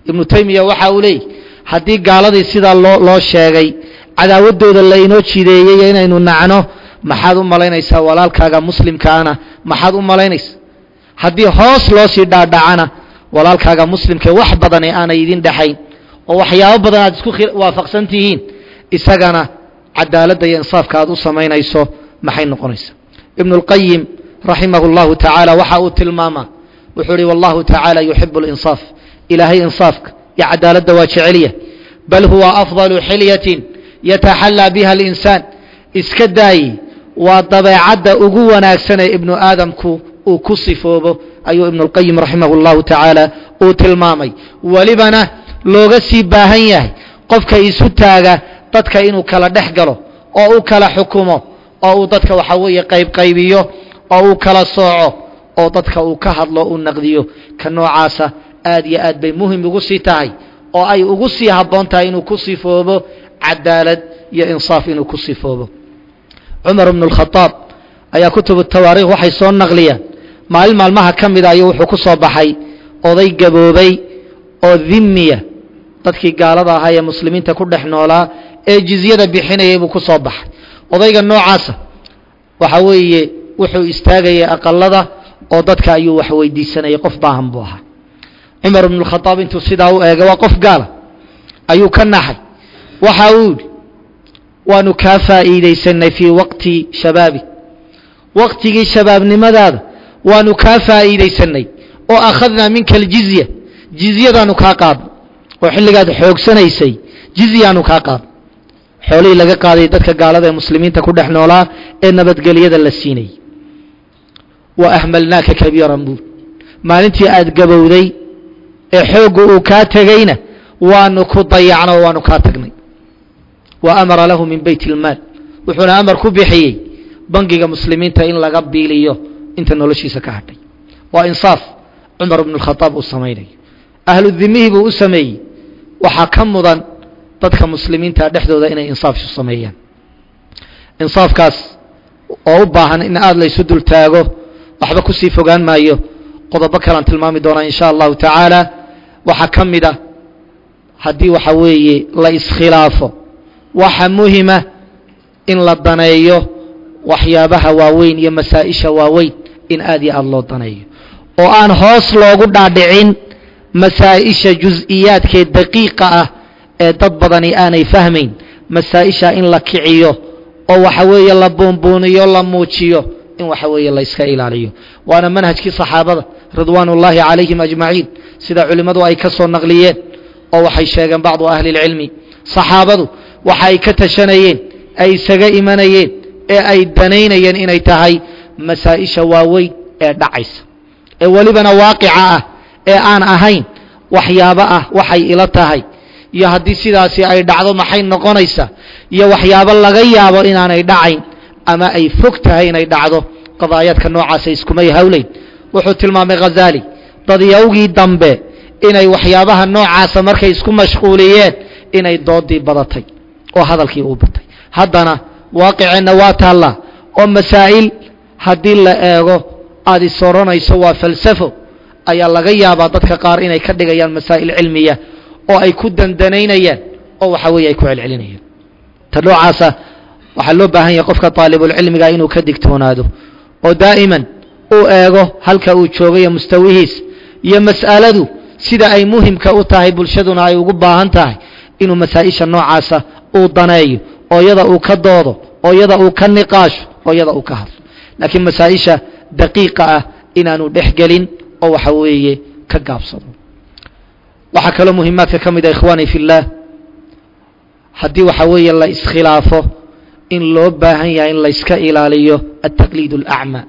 ibnu taymiya waxa uu leeyahy haddii gaaladii sidaa loo sheegay cadaawaddooda la inoo jideeyey inaynu nacno maxaad u malaynaysaa walaalkaaga muslimkaana maxaad u malaynaysaa haddii hoos loo sii dhaadhacana walaalkaaga muslimkee wax badani aanay idin dhexayn oo waxyaabo badan aad isku waafaqsan tihiin isagana cadaaladda iyo insaafka aad u samaynayso maxay noqonaysaa ibnu اlqayim raximahu اllahu tacaala waxa uu tilmaamaa wuxuu uhi wallahu tacaala yuxibu اlinsaaf ilaahay insaafka iyo cadaaladda waa jecelya bal huwa afضalu xilyatin yataxallaa biha alinsaan iska daayi waa dabeecadda ugu wanaagsan ee ibnu aadamku uu ku sifoobo ayuu ibnu اlqayim raximahu اllahu tacaala uu tilmaamay welibana looga sii baahan yahay qofka isu taaga dadka inuu kala dhex galo oo uu kala xukumo oo uu dadka waxa weeye qaybqaybiyo oo uu kala sooco oo dadka uu ka hadlo uu naqdiyo ka noocaasa aad iyo aad bay muhim ugu sii tahay oo ay ugu sii habboon tahay inuu ku sifoobo cadaalad iyo insaaf inuu ku sifoobo cumar bnu اlkhadaab ayaa kutubu tawaariikh waxay soo naqliyaan maalin maalmaha ka mida ayuu wuxuu ku soo baxay oday gaboobay oo dhimiya dadkii gaalada ahaa ee muslimiinta ku dhex noolaa ee jizyada bixinayay buu ku soo baxay odayga noocaasa waxa weeye wuxuu istaagayay aqalada oo dadka ayuu wax weydiisanayay qof baahan buu ahaa cumar bnu اlkhadaab intuu sidaa u eegay waa qof gaala ayuu ka naxay waxa uu yidhi waanu kaa faa'iidaysanay fii waqti shabaabi waqtigii shabaabnimadaada waanu kaa faa'iidaysanay oo akhadnaa minka aljizya jizyadaanu kaa qaadno oo xilligaad xoogsanaysay jizyaanu kaa qaadno xoolihii laga qaaday dadka gaalada ee muslimiinta ku dhex noolaa ee nabadgelyada la siinayay wa ahmalnaaka kabiiran buul maalintii aad gabowday ee xoogga uu kaa tegayna waanu ku dayacno oo waanu kaa tagnay wa amara lahu min bayt ilmaal wuxuuna amar ku bixiyey bangiga muslimiinta in laga biiliyo inta noloshiisa ka hadhay waa insaaf cumar bnu اlkhadaab uu samaynayo ahlu dhimihii buu u sameeyey waxaa ka mudan dadka muslimiinta dhexdooda inay insaaf isu sameeyaan insaafkaas oo u baahan in aad la isu dul taago waxba kusii fogaan maayo qodobo kalaan tilmaami doonaa in sha allahu tacaala waxaa ka mid a haddii waxa weeye la iskhilaafo waxa muhima in la daneeyo waxyaabaha waaweyn iyo masaa-isha waaweyn in aad iyo aad loo daneeyo oo aan hoos loogu dhaadhicin masaa-isha jus-iyaadkee daqiiqa ah ee dad badani aanay fahmayn masaa-isha in la kiciyo oo waxa weeye la buunbuuniyo la muujiyo in waxa weeye la iska ilaaliyo waana manhajkii saxaabada ridwaan ullaahi calayhim ajmaciin sida culimmadu ay ka soo naqliyeen oo waxay sheegeen bacdu ahli اlcilmi saxaabadu waxa ay ka tashanayeen ay isaga imanayeen ee ay danaynayeen inay tahay masaa-isha waaweyn ee dhacaysa ee welibana waaqica ah ee aan ahayn waxyaabo ah waxay ila tahay iyo haddii sidaasi ay dhacdo maxay noqonaysaa iyo waxyaabo laga yaabo inaanay dhacayn ama ay fog tahay inay dhacdo qadaayaadka noocaasa iskumay hawleyn wuxuu tilmaamay khazaali dadyawgii dambe inay waxyaabaha noocaasa markay isku mashquuliyeen inay doodii badatay oo hadalkii uu batay haddana waaqiceenna waa taallaa oo masaa'il haddii la eego aad is oranayso waa falsafo ayaa laga yaabaa dadka qaar inay ka dhigayaan masaa'il cilmiya oo ay ku dandanaynayaan oo waxa weeye ay ku celcelinayaan ta noocaasa waxaa loo baahan yahay qofka طaalibulcilmiga inuu ka digtoonaado oo daa'iman uu eego halka uu joogayo mustawihiis iyo mas'aladu sida ay muhimka u tahay bulshaduna ay ugu baahan tahay inuu masaa'isha noocaasa uu daneeyo oo iyada uu ka doodo oo iyada uu ka niqaasho oo iyada uu ka hadlo laakiin masaa'isha daqiiqa ah inaanu dhex gelin oo waxa weeye ka gaabsado waxaa kaloo muhimaadka ka mid ah ikhwaani fi اllah haddii waxa weeye la iskhilaafo in loo baahan yahay in la iska ilaaliyo altaqliid اlacmaa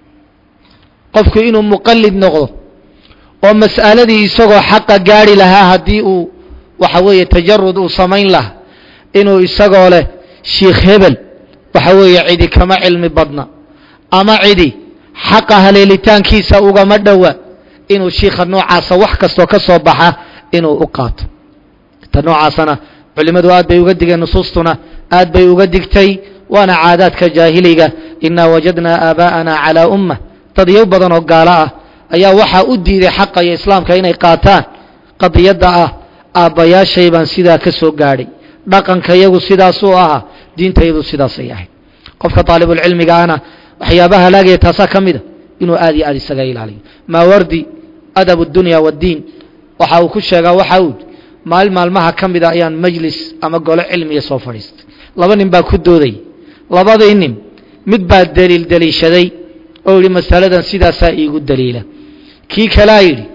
qofku inuu muqalid noqdo oo mas'aladii isagoo xaqa gaari lahaa haddii uu waxa weeye tajarud uu samayn lahaa inuu isagoo leh shiikh hebel waxa weeye cidi kama cilmi badna ama cidi xaqa haleelitaankiisa ugama dhowa inuu shiikha noocaasa wax kastoo ka soo baxa inuu u qaato ta noocaasana culimmadu aad bay uga digeen nusuustuna aad bay uga digtay waana caadaadka jaahiliga inaa wajadnaa aabaa'ana calaa ummah dadyow badan oo gaalo ah ayaa waxaa u diiday xaqa iyo islaamka inay qaataan qadiyadda ah aabbayaashay baan sidaa ka soo gaadhay dhaqankayagu sidaasuu ahaa diintayadu sidaasay ahayd qofka taalibulcilmiga ahna waxyaabaha halaagaya taasaa ka mida inuu aad iyo aad isaga ilaaliyo maawardi adab dunya waddiin waxa uu ku sheegaa waxa uu maalmaha ka mida ayaan majlis ama golo cilmiya soo fadhiistay laba nin baa ku dooday labadii nin mid baa daliishaday oo yidhi masaladan sidaasaa iigu daliila kii kalaa yidhi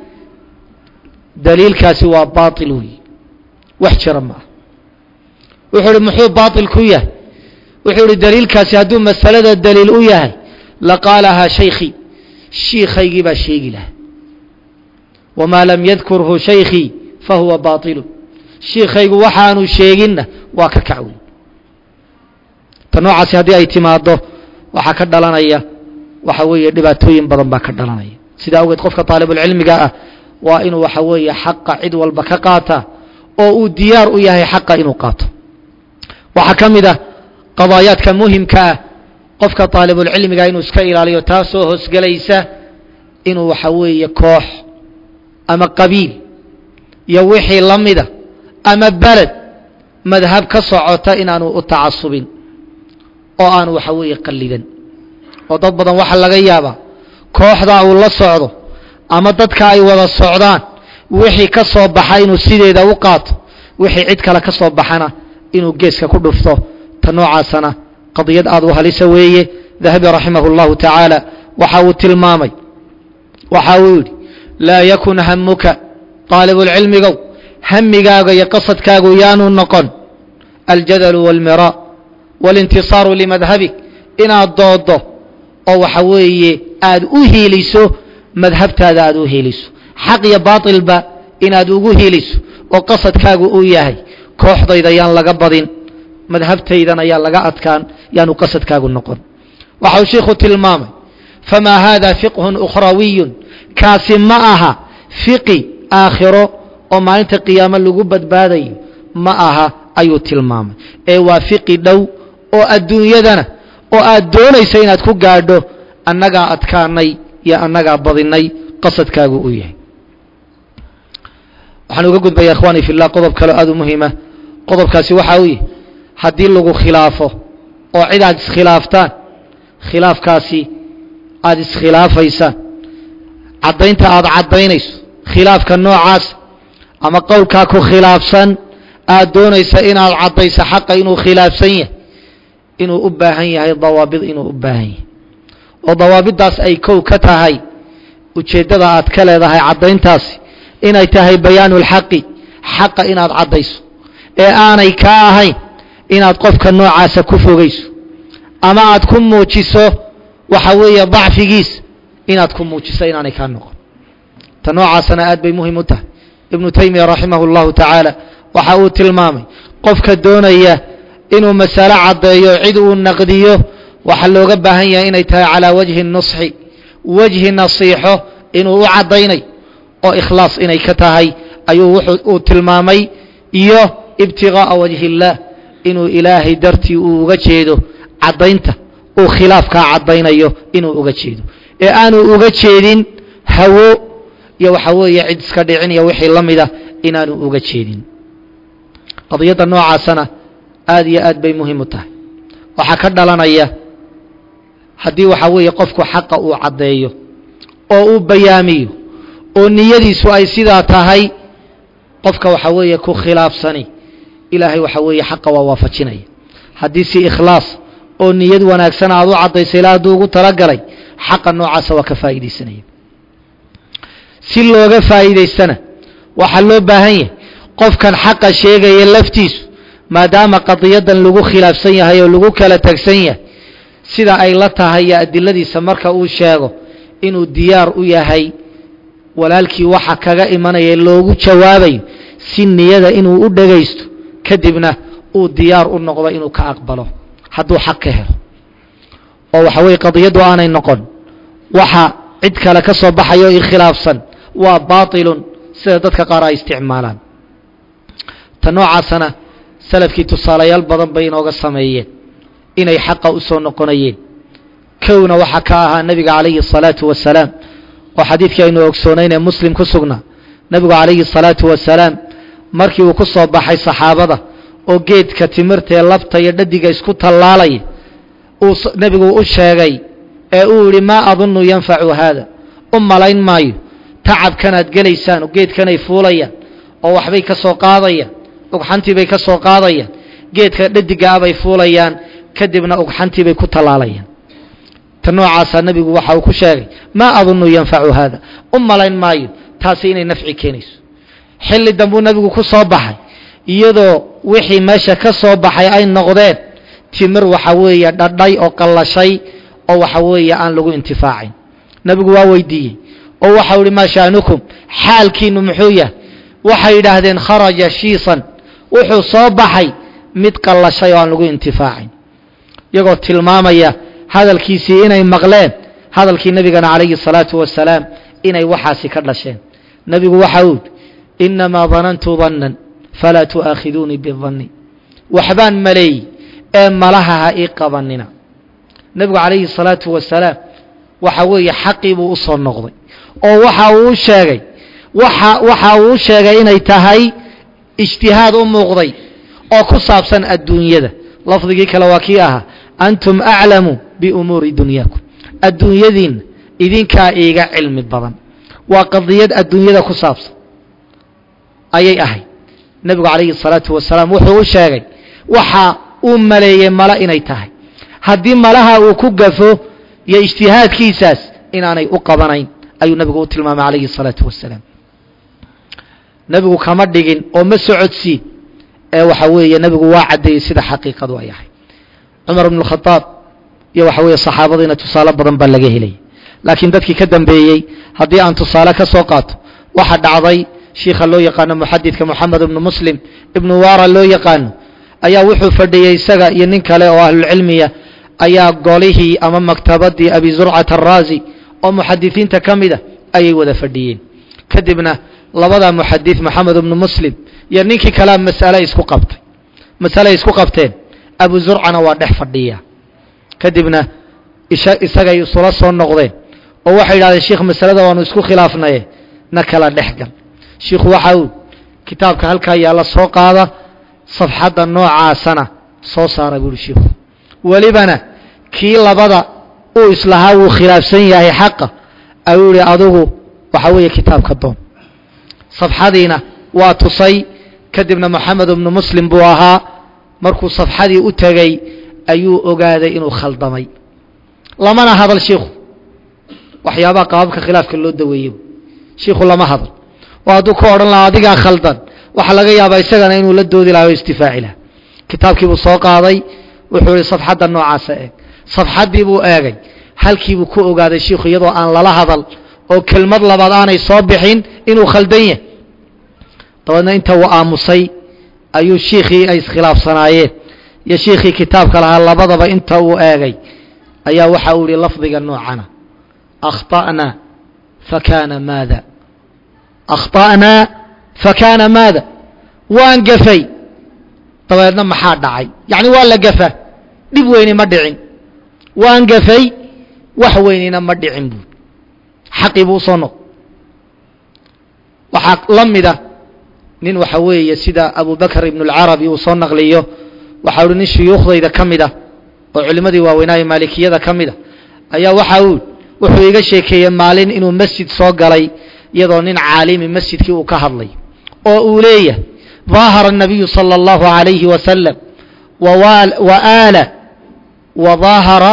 daliilkaasi waa baatil wey wax jira ma aha wuxuu yidhi muxuu baatil ku yahay wuxuu yidhi daliilkaasi hadduu masalada daliil u yahay laqaalahaa shaykhii shiikhaygii baa sheegi lahaa wamaa lam yadkurhu shaykhii fahuwa baailu shiikhaygu waxaanu sheeginna waa ka kac wey ta noocaasi haddii ay timaaddo waxaa ka dhalanaya waxa weeye dhibaatooyin badan baa ka dhalanaya sidaa awgeed qofka taalibulcilmiga ah waa inuu waxa weeye xaqa cid walba ka qaataa oo uu diyaar u yahay xaqa inuu qaato waxaa ka mid ah qadaayaadka muhimka ah qofka taalibulcilmiga inuu iska ilaaliyo taasoo hoosgelaysa inuu waxa weeye koox ama qabiil iyo wixii la mida ama beled madhab ka socota inaanu u tacasubin oo aanu waxa weeye qallidan oo dad badan waxaa laga yaabaa kooxdaa uu la socdo ama dadka ay wada socdaan wixii ka soo baxa inuu sideeda u qaato wixii cid kale ka soo baxana inuu geeska ku dhufto ta noocaasana qadiyad aad u halisa weeye dahabi raximah اllahu tacaala waxa uu tilmaamay waxa uu yidhi laa yakun hamuka طaalibulcilmigow hamigaaga iyo qasadkaagu yaanu noqon aljadalu wاlmiraa wاlintisaaru limadhabik inaad doodo oo waxa weeye aad u hiiliso madhabtaada aad u hiiliso xaq iyo baaطilba inaad ugu hiiliso oo qasadkaagu uu yahay kooxdayda yaan laga badin madhabtaydana yaan laga adkaan yaanu qasadkaagu noqon waxa uu sheikhu tilmaamay famaa haada fiqhun ukhrawiyun kaasi ma aha fiqi aakhiro oo maalinta qiyaamo lagu badbaadayo ma aha ayuu tilmaamay ee waa fiqi dhow oo adduunyadana oo aad doonaysa inaad ku gaadho annagaa adkaanay iyo annagaa badinay qasadkaagu uu yahay waxaan uga gudbaya ikhwaani fi llah qodob kale aad u muhiima qodobkaasi waxa uu yahay haddii lagu khilaafo oo cid aad iskhilaaftaan khilaafkaasi aad iskhilaafaysaan caddaynta aad caddaynayso khilaafka noocaas ama qowlkaa ku khilaafsan aad doonaysa inaad caddayso xaqa inuu khilaafsan yahay inuu u baahan yahay dawaabid inuu u baahan yahay oo dawaabiddaas ay kow ka tahay ujeeddada aad ka leedahay caddayntaasi inay tahay bayaanulxaqi xaqa inaad caddayso ee aanay kaa ahayn inaad qofka noocaasa ku fogayso ama aad ku muujiso waxa weeye dacfigiis inaad ku muujiso inaanay kaa noqon ta noocaasana aad bay muhim u tahay ibnu taymiya raximah اllahu tacaala waxa uu tilmaamay qofka doonaya inuu masalo caddeeyo cid uu naqdiyo waxaa looga baahan yahay inay tahay calaa wajhi nusxi wajhi nasiixo inuu u caddaynayo oo ikhlaas inay ka tahay ayuu uu tilmaamay iyo ibtiغaaءa wajhi اllah inuu ilaahay dartii uu uga jeedo caddaynta uu khilaafkaa caddaynayo inuu uga jeedo ee aanu uga jeedin hawo iyo waxa weeye cid iska dhicin iyo wixii la mida inaanu uga jeedin qadiyadda noocaasana aad iyo aad bay muhim u tahay waxaa ka dhalanaya haddii waxa weeye qofku xaqa uu caddeeyo oo uu bayaamiyo oo niyadiisu ay sidaa tahay qofka waxa weeye ku khilaafsani ilaahay waxa weeye xaqa waa waafajinaya haddii si ikhlaas oo niyad wanaagsan aad u caddaysa ilaa hadduu ugu talagalay xaqa noocaasa waa ka faa'iidaysanaya si looga faa'iidaystana waxaa loo baahan yahay qofkan xaqa sheegaya laftiisu maadaama qadiyaddan lagu khilaafsan yahay oo lagu kala tegsan yahay sida ay la tahay iyo adiladiisa marka uu sheego inuu diyaar u yahay walaalkii waxa kaga imanaya loogu jawaabayo si niyada inuu u dhagaysto kadibna uu diyaar u noqdo inuu ka aqbalo hadduu xaq ka helo oo waxa weeye qadiyaddu aanay noqon waxa cid kale ka soo baxayo i khilaafsan waa baatilun sida dadka qaar ay isticmaalaan ta noocaasana salafkii tusaalayaal badan bay inooga sameeyeen inay xaqa u soo noqonayeen kowna waxaa ka ahaa nebiga calayhi الsalaatu wasalaam oo xadiidkii aynu ogsoonayn ee muslim ku sugnaa nabigu calayhi salaatu wasalaam markii uu ku soo baxay saxaabada oo geedka timirta ee labta iyo dhadiga isku tallaalaya uu nabigu u sheegay ee uu yidhi maa adunnu yanfacu haada u malayn maayo tacabkanaad gelaysaan oo geedkanay fuulayaan oo waxbay ka soo qaadayaan ugxantii bay ka soo qaadayaan geedka dhadigaa bay fuulayaan kadibna ugxantii bay ku tallaalayaan ta noocaasaa nabigu waxa uu ku sheegay maa adunnu yanfacu haada u malayn maayo taasi inay nafci keenayso xilli dambuu nabigu ku soo baxay iyadoo wixii meesha ka soo baxay ay noqdeen timir waxa weeye dhadhay oo qallashay oo waxa weeye aan lagu intifaacayn nabigu waa weydiiyey oo waxau ihi maa sha'nukum xaalkiinu muxuu yahay waxay yidhaahdeen kharaja shiisan wuxuu soo baxay mid qallashay oo aan lagu intifaacayn iyagoo tilmaamaya hadalkiisii inay maqleen hadalkii nabigana calayhi salaatu wasalaam inay waxaasi ka dhasheen nabigu waxa uu inamaa danantu dannan falaa tu'aakhiduunii bidanni waxbaan maleeyey ee malaha ha ii qabanina nabigu calayhi salaatu wasalaam waxa weeye xaqii buu u soo noqday oo waxa uu sheegay inay tahay ijtihaad u muuqday oo ku saabsan adduunyada lafdigii kale waa kii ahaa antum aclamu biumuuri dunyaakum adduunyadiinna idinkaa iiga cilmi badan waa qadiyad adduunyada ku saabsan ayay ahayd nebigu calayhi salaatu wasalaam wuxuu u sheegay waxa uu maleeyey mala inay tahay haddii malaha uu ku gafo iyo ijtihaadkiisaas inaanay u qabanayn ayuu nabigu u tilmaamay calayhi salaatu wasalaam nebigu kama dhigin oo ma socodsiin ee waxa weeye nebigu waa caddeeyey sida xaqiiqadu ay ahay cumar ibnu alkhadaab iyo waxa weeye saxaabadiina tusaale badan baa laga helay laakiin dadkii ka dambeeyey haddii aan tusaale ka soo qaato waxa dhacday shiikha loo yaqaano muxadidka moxamed ibnu muslim ibnu waara loo yaqaano ayaa wuxuu fadhiyey isaga iyo nin kale oo ahlulcilmiya ayaa golihii ama maktabadii abi zurcat araazi oo muxadisiinta ka mida ayay wada fadhiyeen kadibna labada muxadis moxamed ibnu muslim iyo ninkii kalea masale isku qabteen abu zurcana waa dhex fadhiya kadibna isagay isula soo noqdeen oo waxay yidhahdeen sheikh masalada waanu isku khilaafnaye na kala dhex gal shiikhu waxa uu kitaabka halkaa yaalla soo qaada safxadda noocaasana soo saara buuhi shiikhu welibana kii labada uu islahaa wuu khilaafsan yahay xaqa ayuu yihi adigu waxa weeye kitaabka doon safxadiina waa tusay kadibna moxamed ibnu muslim buu ahaa markuu safxadii u tegey ayuu ogaaday inuu khaldamay lamana hadal shiikhu waxyaabaha qaababka khilaafka loo daweeyey shiikhu lama hadal oo hadduu ka odhan lahaa adigaa khaldan waxaa laga yaabaa isagana inuu la doodi laha o istifaaci laha kitaabkiibuu soo qaaday wuxuu ihi safxadda noocaasa eeg safxaddii buu eegay halkiibuu ku ogaaday shiikhu iyadoo aan lala hadal oo kelmad labaad aanay soo bixin inuu khaldan yahay dabeedna inta uu aamusay ayuu shiikhii ay iskhilaafsanaayeen iyo shiikhii kitaabka lahaa labadaba inta uu eegay ayaa waxa uu yihi lafdiga noocana akhta'naa fakaana maada akhta'naa fakaana maada waan gafay dabeedna maxaa dhacay yacni waa la gafa dhib weyni ma dhicin waan gafay wax weynina ma dhicin buui xaqii buu usoo noq waxaa la mida nin waxa weeye sida abu bakr ibnu اlcarabi uu soo naqliyo waxa uhi nin shuyuukhdayda ka mid ah oo culimmadii waaweynaaye maalikiyada ka mid a ayaa wuxuu iga sheekeeyey maalin inuu masjid soo galay iyadoo nin caalimi masjidkii uu ka hadlay oo uu leeyahay ظaahara الnabiyu salى اllahu عalayhi wasalam waala وظaahara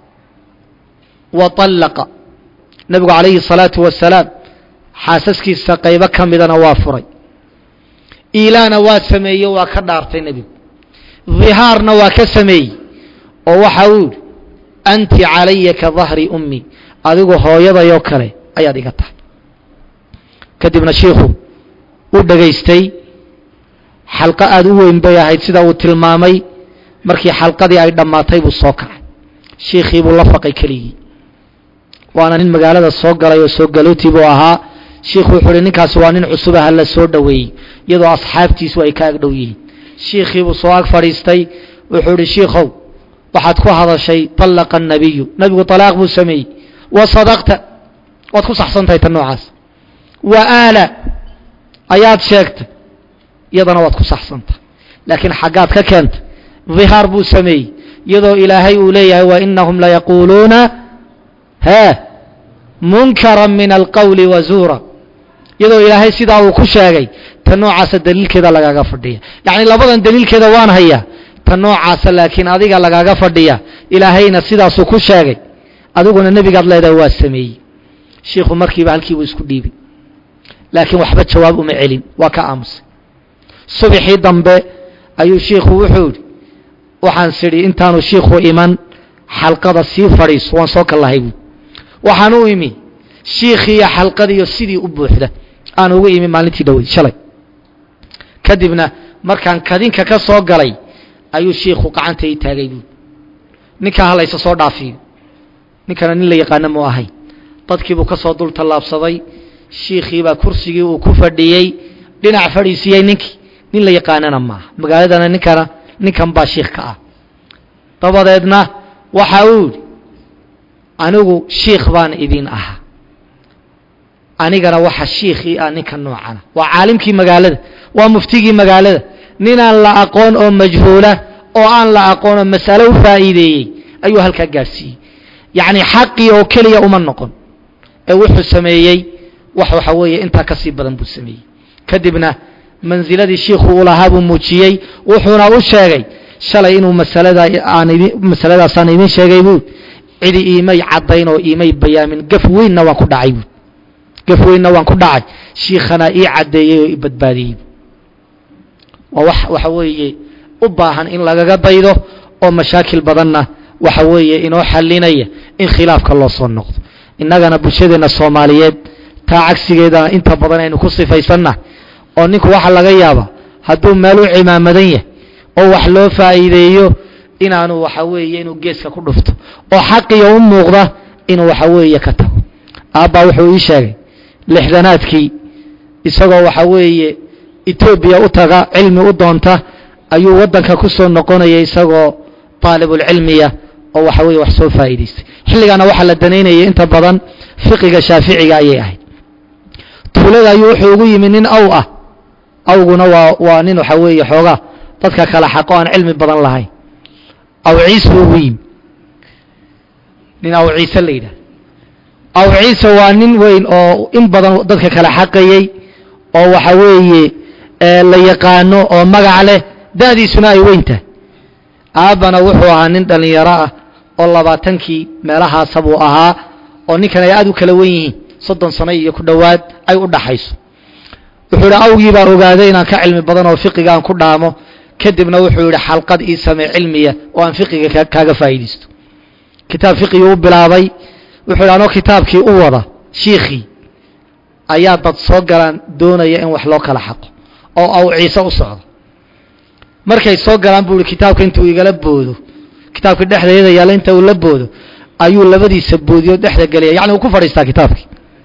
وطallaqa nebigu calayhi الsalaaةu wasalaam xaasaskiisa qaybo ka midana waa furay ilaana waa sameeye waa ka dhaartay nebigu dhihaarna waa ka sameeyey oo waxa uu yidhi anti calaya ka dahri ummi adigu hooyadayoo kale ayaad iga tahay kadibna shiikhu uu dhegaystay xalqo aada u weyn bay ahayd sida uu tilmaamay markii xalqadii ay dhammaatay buu soo kacay shiikhii buu la faqay keligii waana nin magaalada soo galay oo soo galootii buu ahaa shiikhu wuxuu uhi ninkaasi waa nin cusuba ha la soo dhoweeyey iyadoo asxaabtiisu ay ka ag dhow yihiin shiikhii buu soo ag fadhiistay wuxuu ihi shiikhow waxaad ku hadashay طallaqa الnabiyu nebigu طalaaq buu sameeyey wa sadaqta waad ku saxsantahay tan noocaas wa aala ayaad sheegtay iyadana waad ku saxsantahay laakiin xaggaad ka keentay dhihaar buu sameeyey iyadoo ilaahay uu leeyahay wa innahum layaquuluuna munkaran min alqawli wa zuura iyadoo ilaahay sidaa uu ku sheegay ta noocaasa daliilkeeda lagaaga fadhiya yacni labadan daliilkeeda waan hayaa ta noocaasa laakiin adiga lagaaga fadhiya ilaahayna sidaasuu ku sheegay adiguna nebigaad leedahay waa sameeyey shiikhu markiiba halkiibuu isku dhiibay laakiin waxba jawaab uma celin waa ka aamusay subaxii dambe ayuu shiikhu wuxuu yidhi waxaan sidhi intaanu shiikhu iman xalqada sii fadhiiso waan soo kallahay buui waxaan u imi shiikhiiyo xalqadiiyo sidii u buuxda aan ugu imi maalintii dhoweyd shalay kadibna markaan kadinka ka soo galay ayuu shiikhu gacanta ii taagay buui ninkaa halaysa soo dhaafiyo ninkana nin la yaqaano mu ahayn dadkiibuu ka soo dul tallaabsaday shiikhiibaa kursigii uu ku fadhiyey dhinac fadhiisiyey ninkii nin la yaqaanana maaha magaaladana ninkan baa shiikh ka ah dabadeedna waxa uu yidhi anigu shiikh baan idin ahaa anigana waxa shiikhii ah ninka noocana waa caalimkii magaalada waa muftigii magaalada ninaan la aqoon oo majhuula oo aan la aqoon oo mas'alo u faa'iideeyey ayuu halkaa gaadhsiiyey yacni xaqii oo keliya uma noqon ee wuxuu sameeyey waxa weeye intaa ka sii badan buu sameeyey kadibna mansiladii shiikhu uu lahaa buu muujiyey wuxuuna u sheegay shalay inuu masaladaasaan idin sheegay buu cidi iimay caddayn oo iimay bayaamin gaf weynna waan ku dhacay buu gaf weynna waan ku dhacay shiikhana ii caddeeyey oo i badbaadiyey waa waxa weeye u baahan in lagaga daydo oo mashaakil badanna waxa weeye inoo xallinaya in khilaafka loo soo noqdo innagana bulshadeenna soomaaliyeed taa cagsigeedana inta badan aynu ku sifaysanna oo ninku waxa laga yaabaa hadduu meel u cimaamadan yahay oo wax loo faa'iideeyo inaanu waxa weeye inuu geeska ku dhufto oo xaqiyo u muuqda inuu waxa weeye ka tago aabbaa wuxuu ii sheegay lixdanaadkii isagoo waxa weeye etoobiya u taga cilmi u doonta ayuu waddanka ku soo noqonaya isagoo taalibulcilmiya oo waxa weeye wax soo faa'iidaystay xilligaana waxaa la danaynayay inta badan fiqiga shaaficiga ayay ahayd tuulada ayuu wuxuu ugu yimi nin aw ah awguna waa nin waxa weeye xoogaa dadka kale xaqo aan cilmi badan lahayn aw ciise ugu yimi nin aw ciise la yidhaha aw ciise waa nin weyn oo in badan dadka kale xaqayey oo waxa weeye la yaqaano oo magac leh da'diisuna ay weyn tahay aabbana wuxuu ahaa nin dhallinyaro ah oo 20kii meelahaasa buu ahaa oo ninkan ay aad u kala wen yihiin 30 sano iyo ku dhowaad ay u dhaxayso wuxuu yidhi awgii baa ogaaday inaan ka cilmi badan oo fiqiga aan ku dhaamo kadibna wuxuu yidhi xalqad ii samee cilmiya oo aan fiqiga kaaga faa'iidaysto kitaab fiqigii u bilaabay wuxuu yidhi anoo kitaabkii u wada shiikhii ayaa dad soo galaan doonaya in wax loo kala xaqo oo aw ciise u socdo markay soo galaan buu yidhi kitaabka intuu igala boodo kitaabka dhexdeeda yaalla inta uu la boodo ayuu labadiisa boodiyo dhexda geliya yacni uu ku fadhiistaa kitaabkii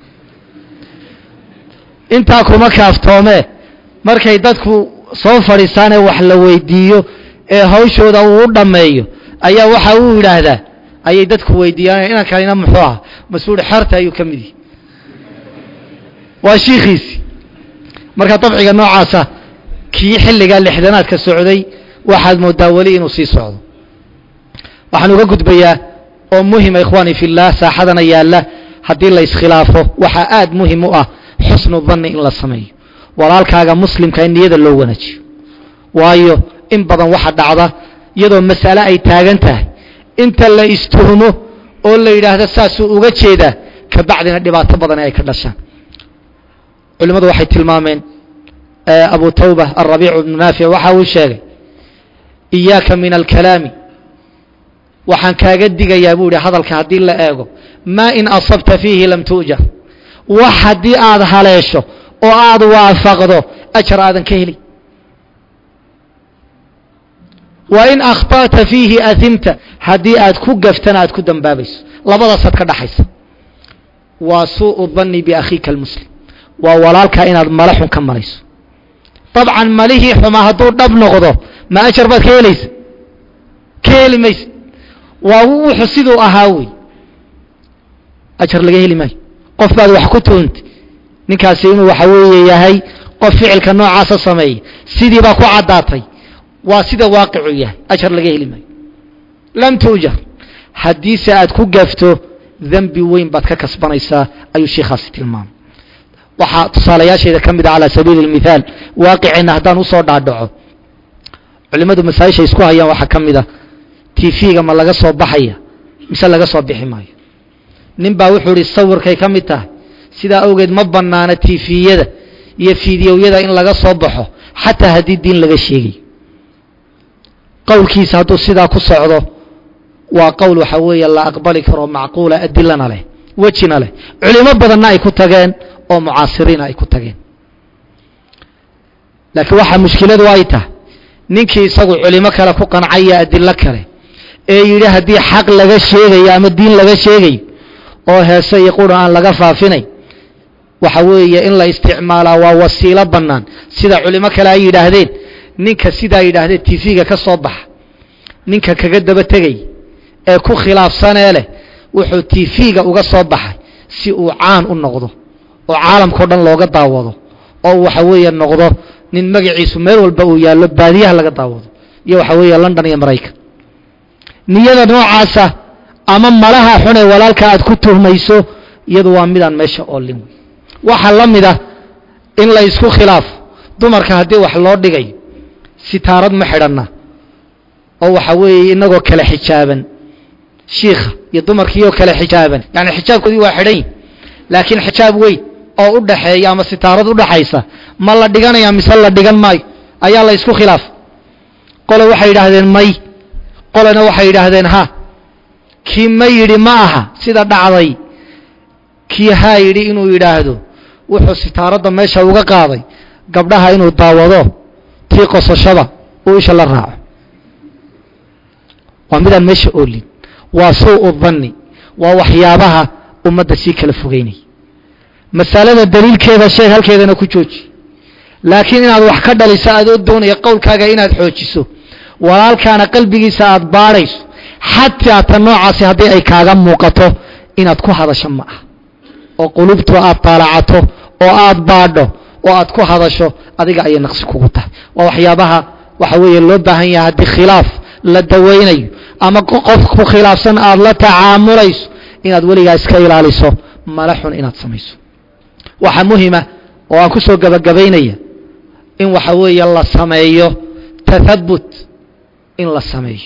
intaa kuma kaaftoomee markay dadku soo fadhiistaanee wax la weydiiyo ee hawshooda uu u dhammeeyo ayaa waxa uu yidhaahdaa ayay dadku weydiiyaan inankanina muxuu ahaa mas-uul xerta ayuu ka mid yahay waa shiikhiisii marka dabciga noocaasa kii xilliga lixdanaadka socday waxaad moodaa weli inuu sii socdo waxaan uga gudbayaa oo muhima ikhwaani fillaah saaxadana yaalla haddii la iskhilaafo waxaa aad muhim u ah xusnu danni in la sameeyo walaalkaaga muslimka in niyada loo wanaajiyo waayo in badan waxa dhacda iyadoo mas'ale ay taagan tahay inta la istuhmo oo la yidhaahdo saasuu uga jeedaa ka bacdina dhibaato badan ay ka dhashaan culimmadu waxay tilmaameen abu tawba alrabiic ibnu naafic waxa uu sheegay iyaaka min alkalaami waxaan kaaga digayaa buu yidhi hadalka haddii la eego maa in asabta fiihi lam tu'jar wax haddii aad haleesho oo aad waafaqdo ajar aadan ka heli wa in akhta'ta fiihi athimta haddii aad ku gaftana aad ku dambaabayso labadaasaad ka dhaxaysa waa suu'u danni biakhiika almuslim waa walaalkaa inaad mala xun ka malayso dabcan malihii xumaa hadduu dhab noqdo ma ajar baad ka helaysa ka heli maysa waa wuxuu siduu ahaa wey ajar laga heli maayo qof baad wax ku toontay ninkaasi inuu waxa weeye yahay qof ficilka noocaasa sameeyey sidii baa ku caddaatay waa sida waaqicu yahay ajar laga heli maayo lam tuujar haddiise aad ku gafto dembi weyn baad ka kasbanaysaa ayuu sheikhaasi tilmaamay waxaa tusaalayaasheeda ka mid ah calaa sabiili اlmithaal waaqicina haddaan usoo dhaadhaco culimmadu masaa'isha isku hayaan waxaa ka mid ah tv-ga ma laga soo baxaya mise laga soo bixi maayo nin baa wuxuu ihi sawirkay ka mid tahay sidaa awgeed ma bannaana tifiyada iyo fideoyada in laga soo baxo xataa haddii diin laga sheegayo qowlkiisa hadduu sidaa ku socdo waa qowl waxa weeye la aqbali karo macquula adilana leh wejina leh culimo badanna ay ku tageen oo mucaasiriina ay ku tageen laakiin waxaa mushkiladu ay tahay ninkii isagu culimo kale ku qancaya adilo kale ee yidhi haddii xaq laga sheegayo ama diin laga sheegayo oo heese iyo qura aan laga faafinayn waxa weeye in la isticmaalaa waa wasiilo bannaan sida culimo kale ay yidhaahdeen ninka sidaa yidhaahdeen tv-ga ka soo baxa ninka kaga daba tegay ee ku khilaafsanee leh wuxuu tv-ga uga soo baxay si uu caan u noqdo oo caalamkao dhan looga daawado oo waxa weeye noqdo nin magaciisu meel walba uu yaallo baadiyaha laga daawado iyo waxa weeye london iyo maraykan niyada noocaasa ama malaha xunee walaalka aad ku tuhmayso iyadu waa midaan meesha oolin wey waxaa la mid ah in la isku khilaafo dumarka haddii wax loo dhigay sitaarad ma xidhanna oo waxa weeye inagoo kale xijaaban shiikha iyo dumarkiioo kale xijaaban yani xijaabkoodii waa xidhan yihin laakiin xijaab weyn oo u dhaxeeya ama sitaarad u dhaxaysa ma la dhiganaya mise la dhigan maayo ayaa la isku khilaaf qole waxay yidhaahdeen may qolena waxay yidhaahdeen ha kii ma yidhi ma aha sida dhacday kii haa yidhi inuu yidhaahdo wuxuu sitaaradda meesha uga qaaday gabdhaha inuu daawado tii qosashada uu isha la raaco waa midaan meesha oolin waa suu danni waa waxyaabaha ummadda sii kala fogeynaya masalada daliilkeeda sheeg halkeedana ku jooji laakiin inaad wax ka dhaliso adoo doonaya qowlkaaga inaad xoojiso walaalkaana qalbigiisa aad baadhayso xataa ta noocaasi haddii ay kaaga muuqato inaad ku hadasho ma ah oo qulubtu aad taalacato oo aad baadho oo aad ku hadasho adiga ayay naqsi kugu tahay waa waxyaabaha waxa weeye loo baahan yahay haddii khilaaf la dawaynayo ama qof ku khilaafsan aad la tacaamulayso inaad weligaa iska ilaaliso mala xun inaad samayso waxaa muhima oo aan ku soo gabagabaynaya in waxa weeye la sameeyo tathabut in la sameeyo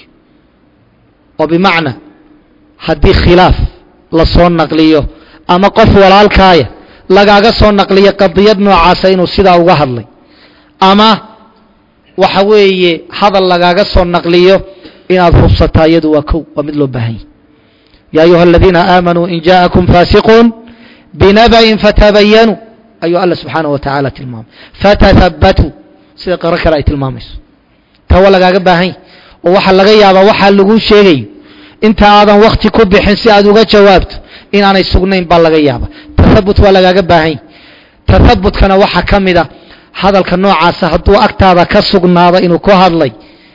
oo bimacna haddii khilaaf la soo naqliyo ama qof walaalkaaya lagaaga soo naqliyo qadiyad noocaasa inuu sidaa uga hadlay ama waxa weeye hadal lagaaga soo naqliyo inaad hubsataa iyadu waa kow waa mid loo baahan yahy yaa ayuha aladiina aamanuu in jaءakum faasiqun binaba'in fatabayanuu ayuu alla subxaanaه wa tacaala tilmaamay fatathabatuu sida qaro kale ay tilmaamayso taa waa lagaaga baahan yahy oo waxaa laga yaabaa waxaa laguu sheegayo inta aadan wakti ku bixin si aad uga jawaabto inaanay sugnayn baa laga yaaba tathabut waa lagaaga baahan yahy tathabutkana waxaa ka mid a hadalka noocaasa hadduu agtaada ka sugnaado inuu ku hadlay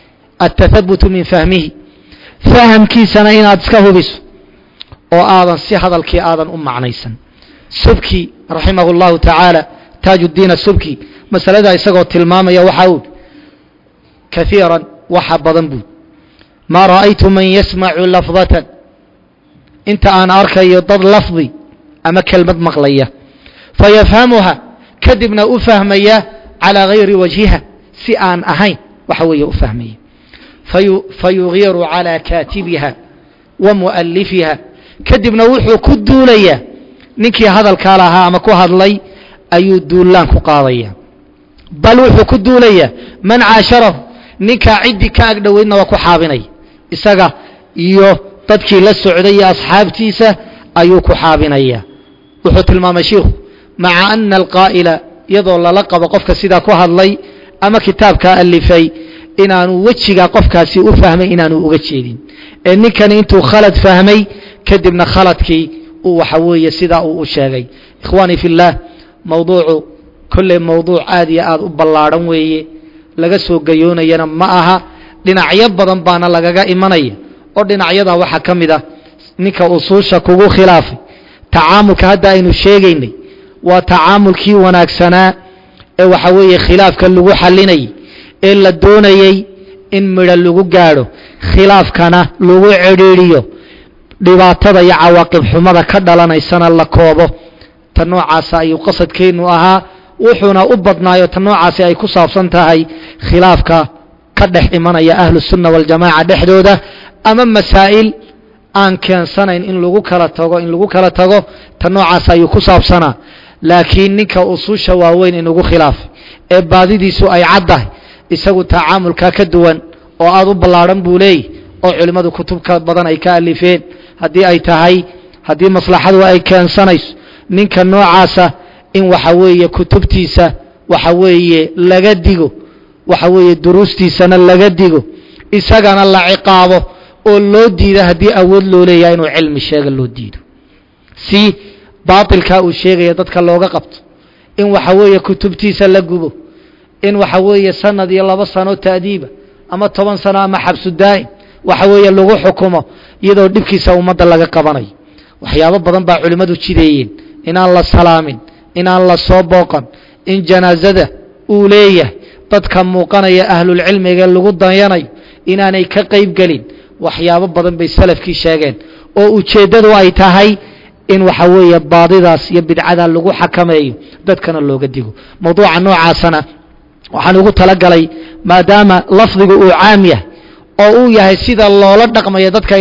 التثبت min fahmihi fahamkiisana inaad iska hubiso oo aadan si hadalkii aadan u macnaysan subki raximah الlahu taعaalى taaj الdiin subki masalada isagoo tilmaamaya waxa uu kaثiira waxa badan buu ma ra'aytu man yasmacu lafظatan inta aan arkayo dad lafdi ama kelmad maqlaya fayafhamuha kadibna u fahmaya calى gayri wajhiha si aan ahayn waxa weeye u fahmaya fayugiiru calى kaatibiha wa mu'alifiha kadibna wuxuu ku duulayaa ninkii hadalkaa lahaa ama ku hadlay ayuu duulaan ku qaadaya bal wuxuu ku duulayaa man caasharahu ninkaa ciddii ka ag dhoweydna waa ku xaabinaya isaga iyo dadkii la socday iyo asxaabtiisa ayuu ku xaabinaya wuxuu tilmaamay shiikhu maca ana alqaa'ila iyadoo lala qabo qofka sidaa ku hadlay ama kitaabkaa alifay inaanu wejigaa qofkaasi u fahmay inaanu uga jeedin ee ninkani intuu khalad fahmay kadibna khaladkii uu waxa weeye sidaa uu u sheegay ikhwaanii fi اllaah mawduucu kolley mawduuc aad iyo aad u ballaadhan weeye laga soo gayoonayana ma aha dhinacyo badan baana lagaga imanaya oo dhinacyadaa waxaa ka mid ah ninka usuusha kugu khilaafay tacaamulka hadda aynu sheegaynay waa tacaamulkii wanaagsanaa وحوي خلاف كاللغو حليني إلا دوني إن مدى اللغو قادو خلاف كان لغو عريريو dhibaatada iyo cawaaqib xumada ka dhalanaysan la koobo tan noocaas ay qasadkeenu ahaa wuxuuna u badnaayo tan noocaas ay ku saabsan tahay khilaafka ka dhex imanaya ahlus sunna wal jamaa dhexdooda ama masaa'il aan keensanayn in lagu kala tago tan noocaas ay ku saabsana laakiin ninka usuusha waaweyn in ugu khilaaf ee baadidiisu ay caddahay isagu tacaamulka ka duwan oo aad u ballaaran buu leeyahay oo culimadu kutubka badan ay ka alifeen haddii ay tahay haddii maslaxadu ay keensanayso ninka noocaasa in waxa weeye kutubtiisa waxa weeye laga digo waxa weeye duruustiisana laga digo isagana la ciqaabo oo loo diido haddii awood loo leeyahay inuu cilmi sheega loo diido si baatilka uu sheegaya dadka looga qabto in waxa weeye kutubtiisa la gubo in waxa weeye sanad iyo 2 sano taadiiba ama 10 sano ama xabsu daa'im waxa weeye lagu xukumo iyadoo dhibkiisa ummadda laga qabanayo waxyaabo badan baa culimadu jideeyeen inaan la salaamin inaan la soo booqan in janaazada uu leeyahay dadka muuqanaya ahlul cilmiga lagu dayanayo inaanay ka qayb galin waxyaabo badan bay salafkii sheegeen oo ujeedadu ay tahay in waxa weeye baadidaas iyo bidcada lagu xakameeyo dadkana looga digo mawduuca noocaasana waxaan ugu talagalay maadaama lafdigu uu caam yahay oo uu yahay sida loola dhaqmayo dadka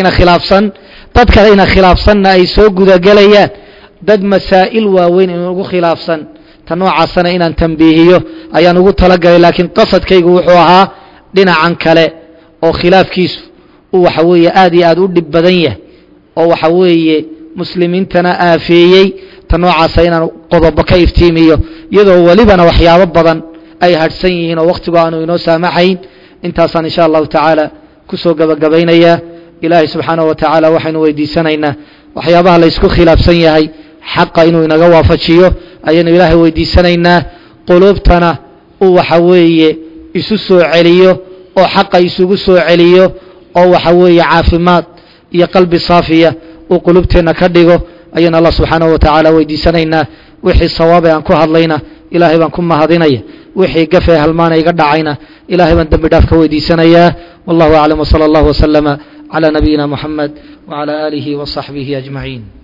ina khilaafsanna ay soo gudagelayaan dad masaa'il waaweyn in ugu khilaafsan tan noocaasana inaan tambiihiyo ayaan ugu talagalay laakiin qasadkaygu wuxuu ahaa dhinacan kale oo khilaafkiisu uu waxa weeye aad iyo aad u dhib badan yahay oo waxa weeye muslimiintana aafeeyey tan noocaasa inaan qodobo ka iftiimiyo iyadoo welibana waxyaabo badan ay hadhsan yihiin oo wakhtigu aanu inoo saamaxayn intaasaan insha allahu tacaala kusoo gabagabaynayaa ilaahay subxaanahu wa tacaala waxaynu weydiisanaynaa waxyaabaha la isku khilaafsan yahay xaqa inuu inaga waafajiyo ayaynu ilaahay weydiisanaynaa quluubtana uu waxa weeye isu soo celiyo oo xaqa isugu soo celiyo oo waxa weeye caafimaad iyo qalbi saafiya uu quluubteenna ka dhigo ayaynu allah subxaanahu wa tacaala weydiisanaynaa wixii sawaabe aan ku hadlayna ilaahay baan ku mahadinaya wixii gafe halmaana iga dhacayna ilaahay baan dambi dhaaf ka weydiisanayaa wallahu aclam wsala allahu wasalama calى nabiyina muxamed wcalى aalihi waصaxbihi ajmaciin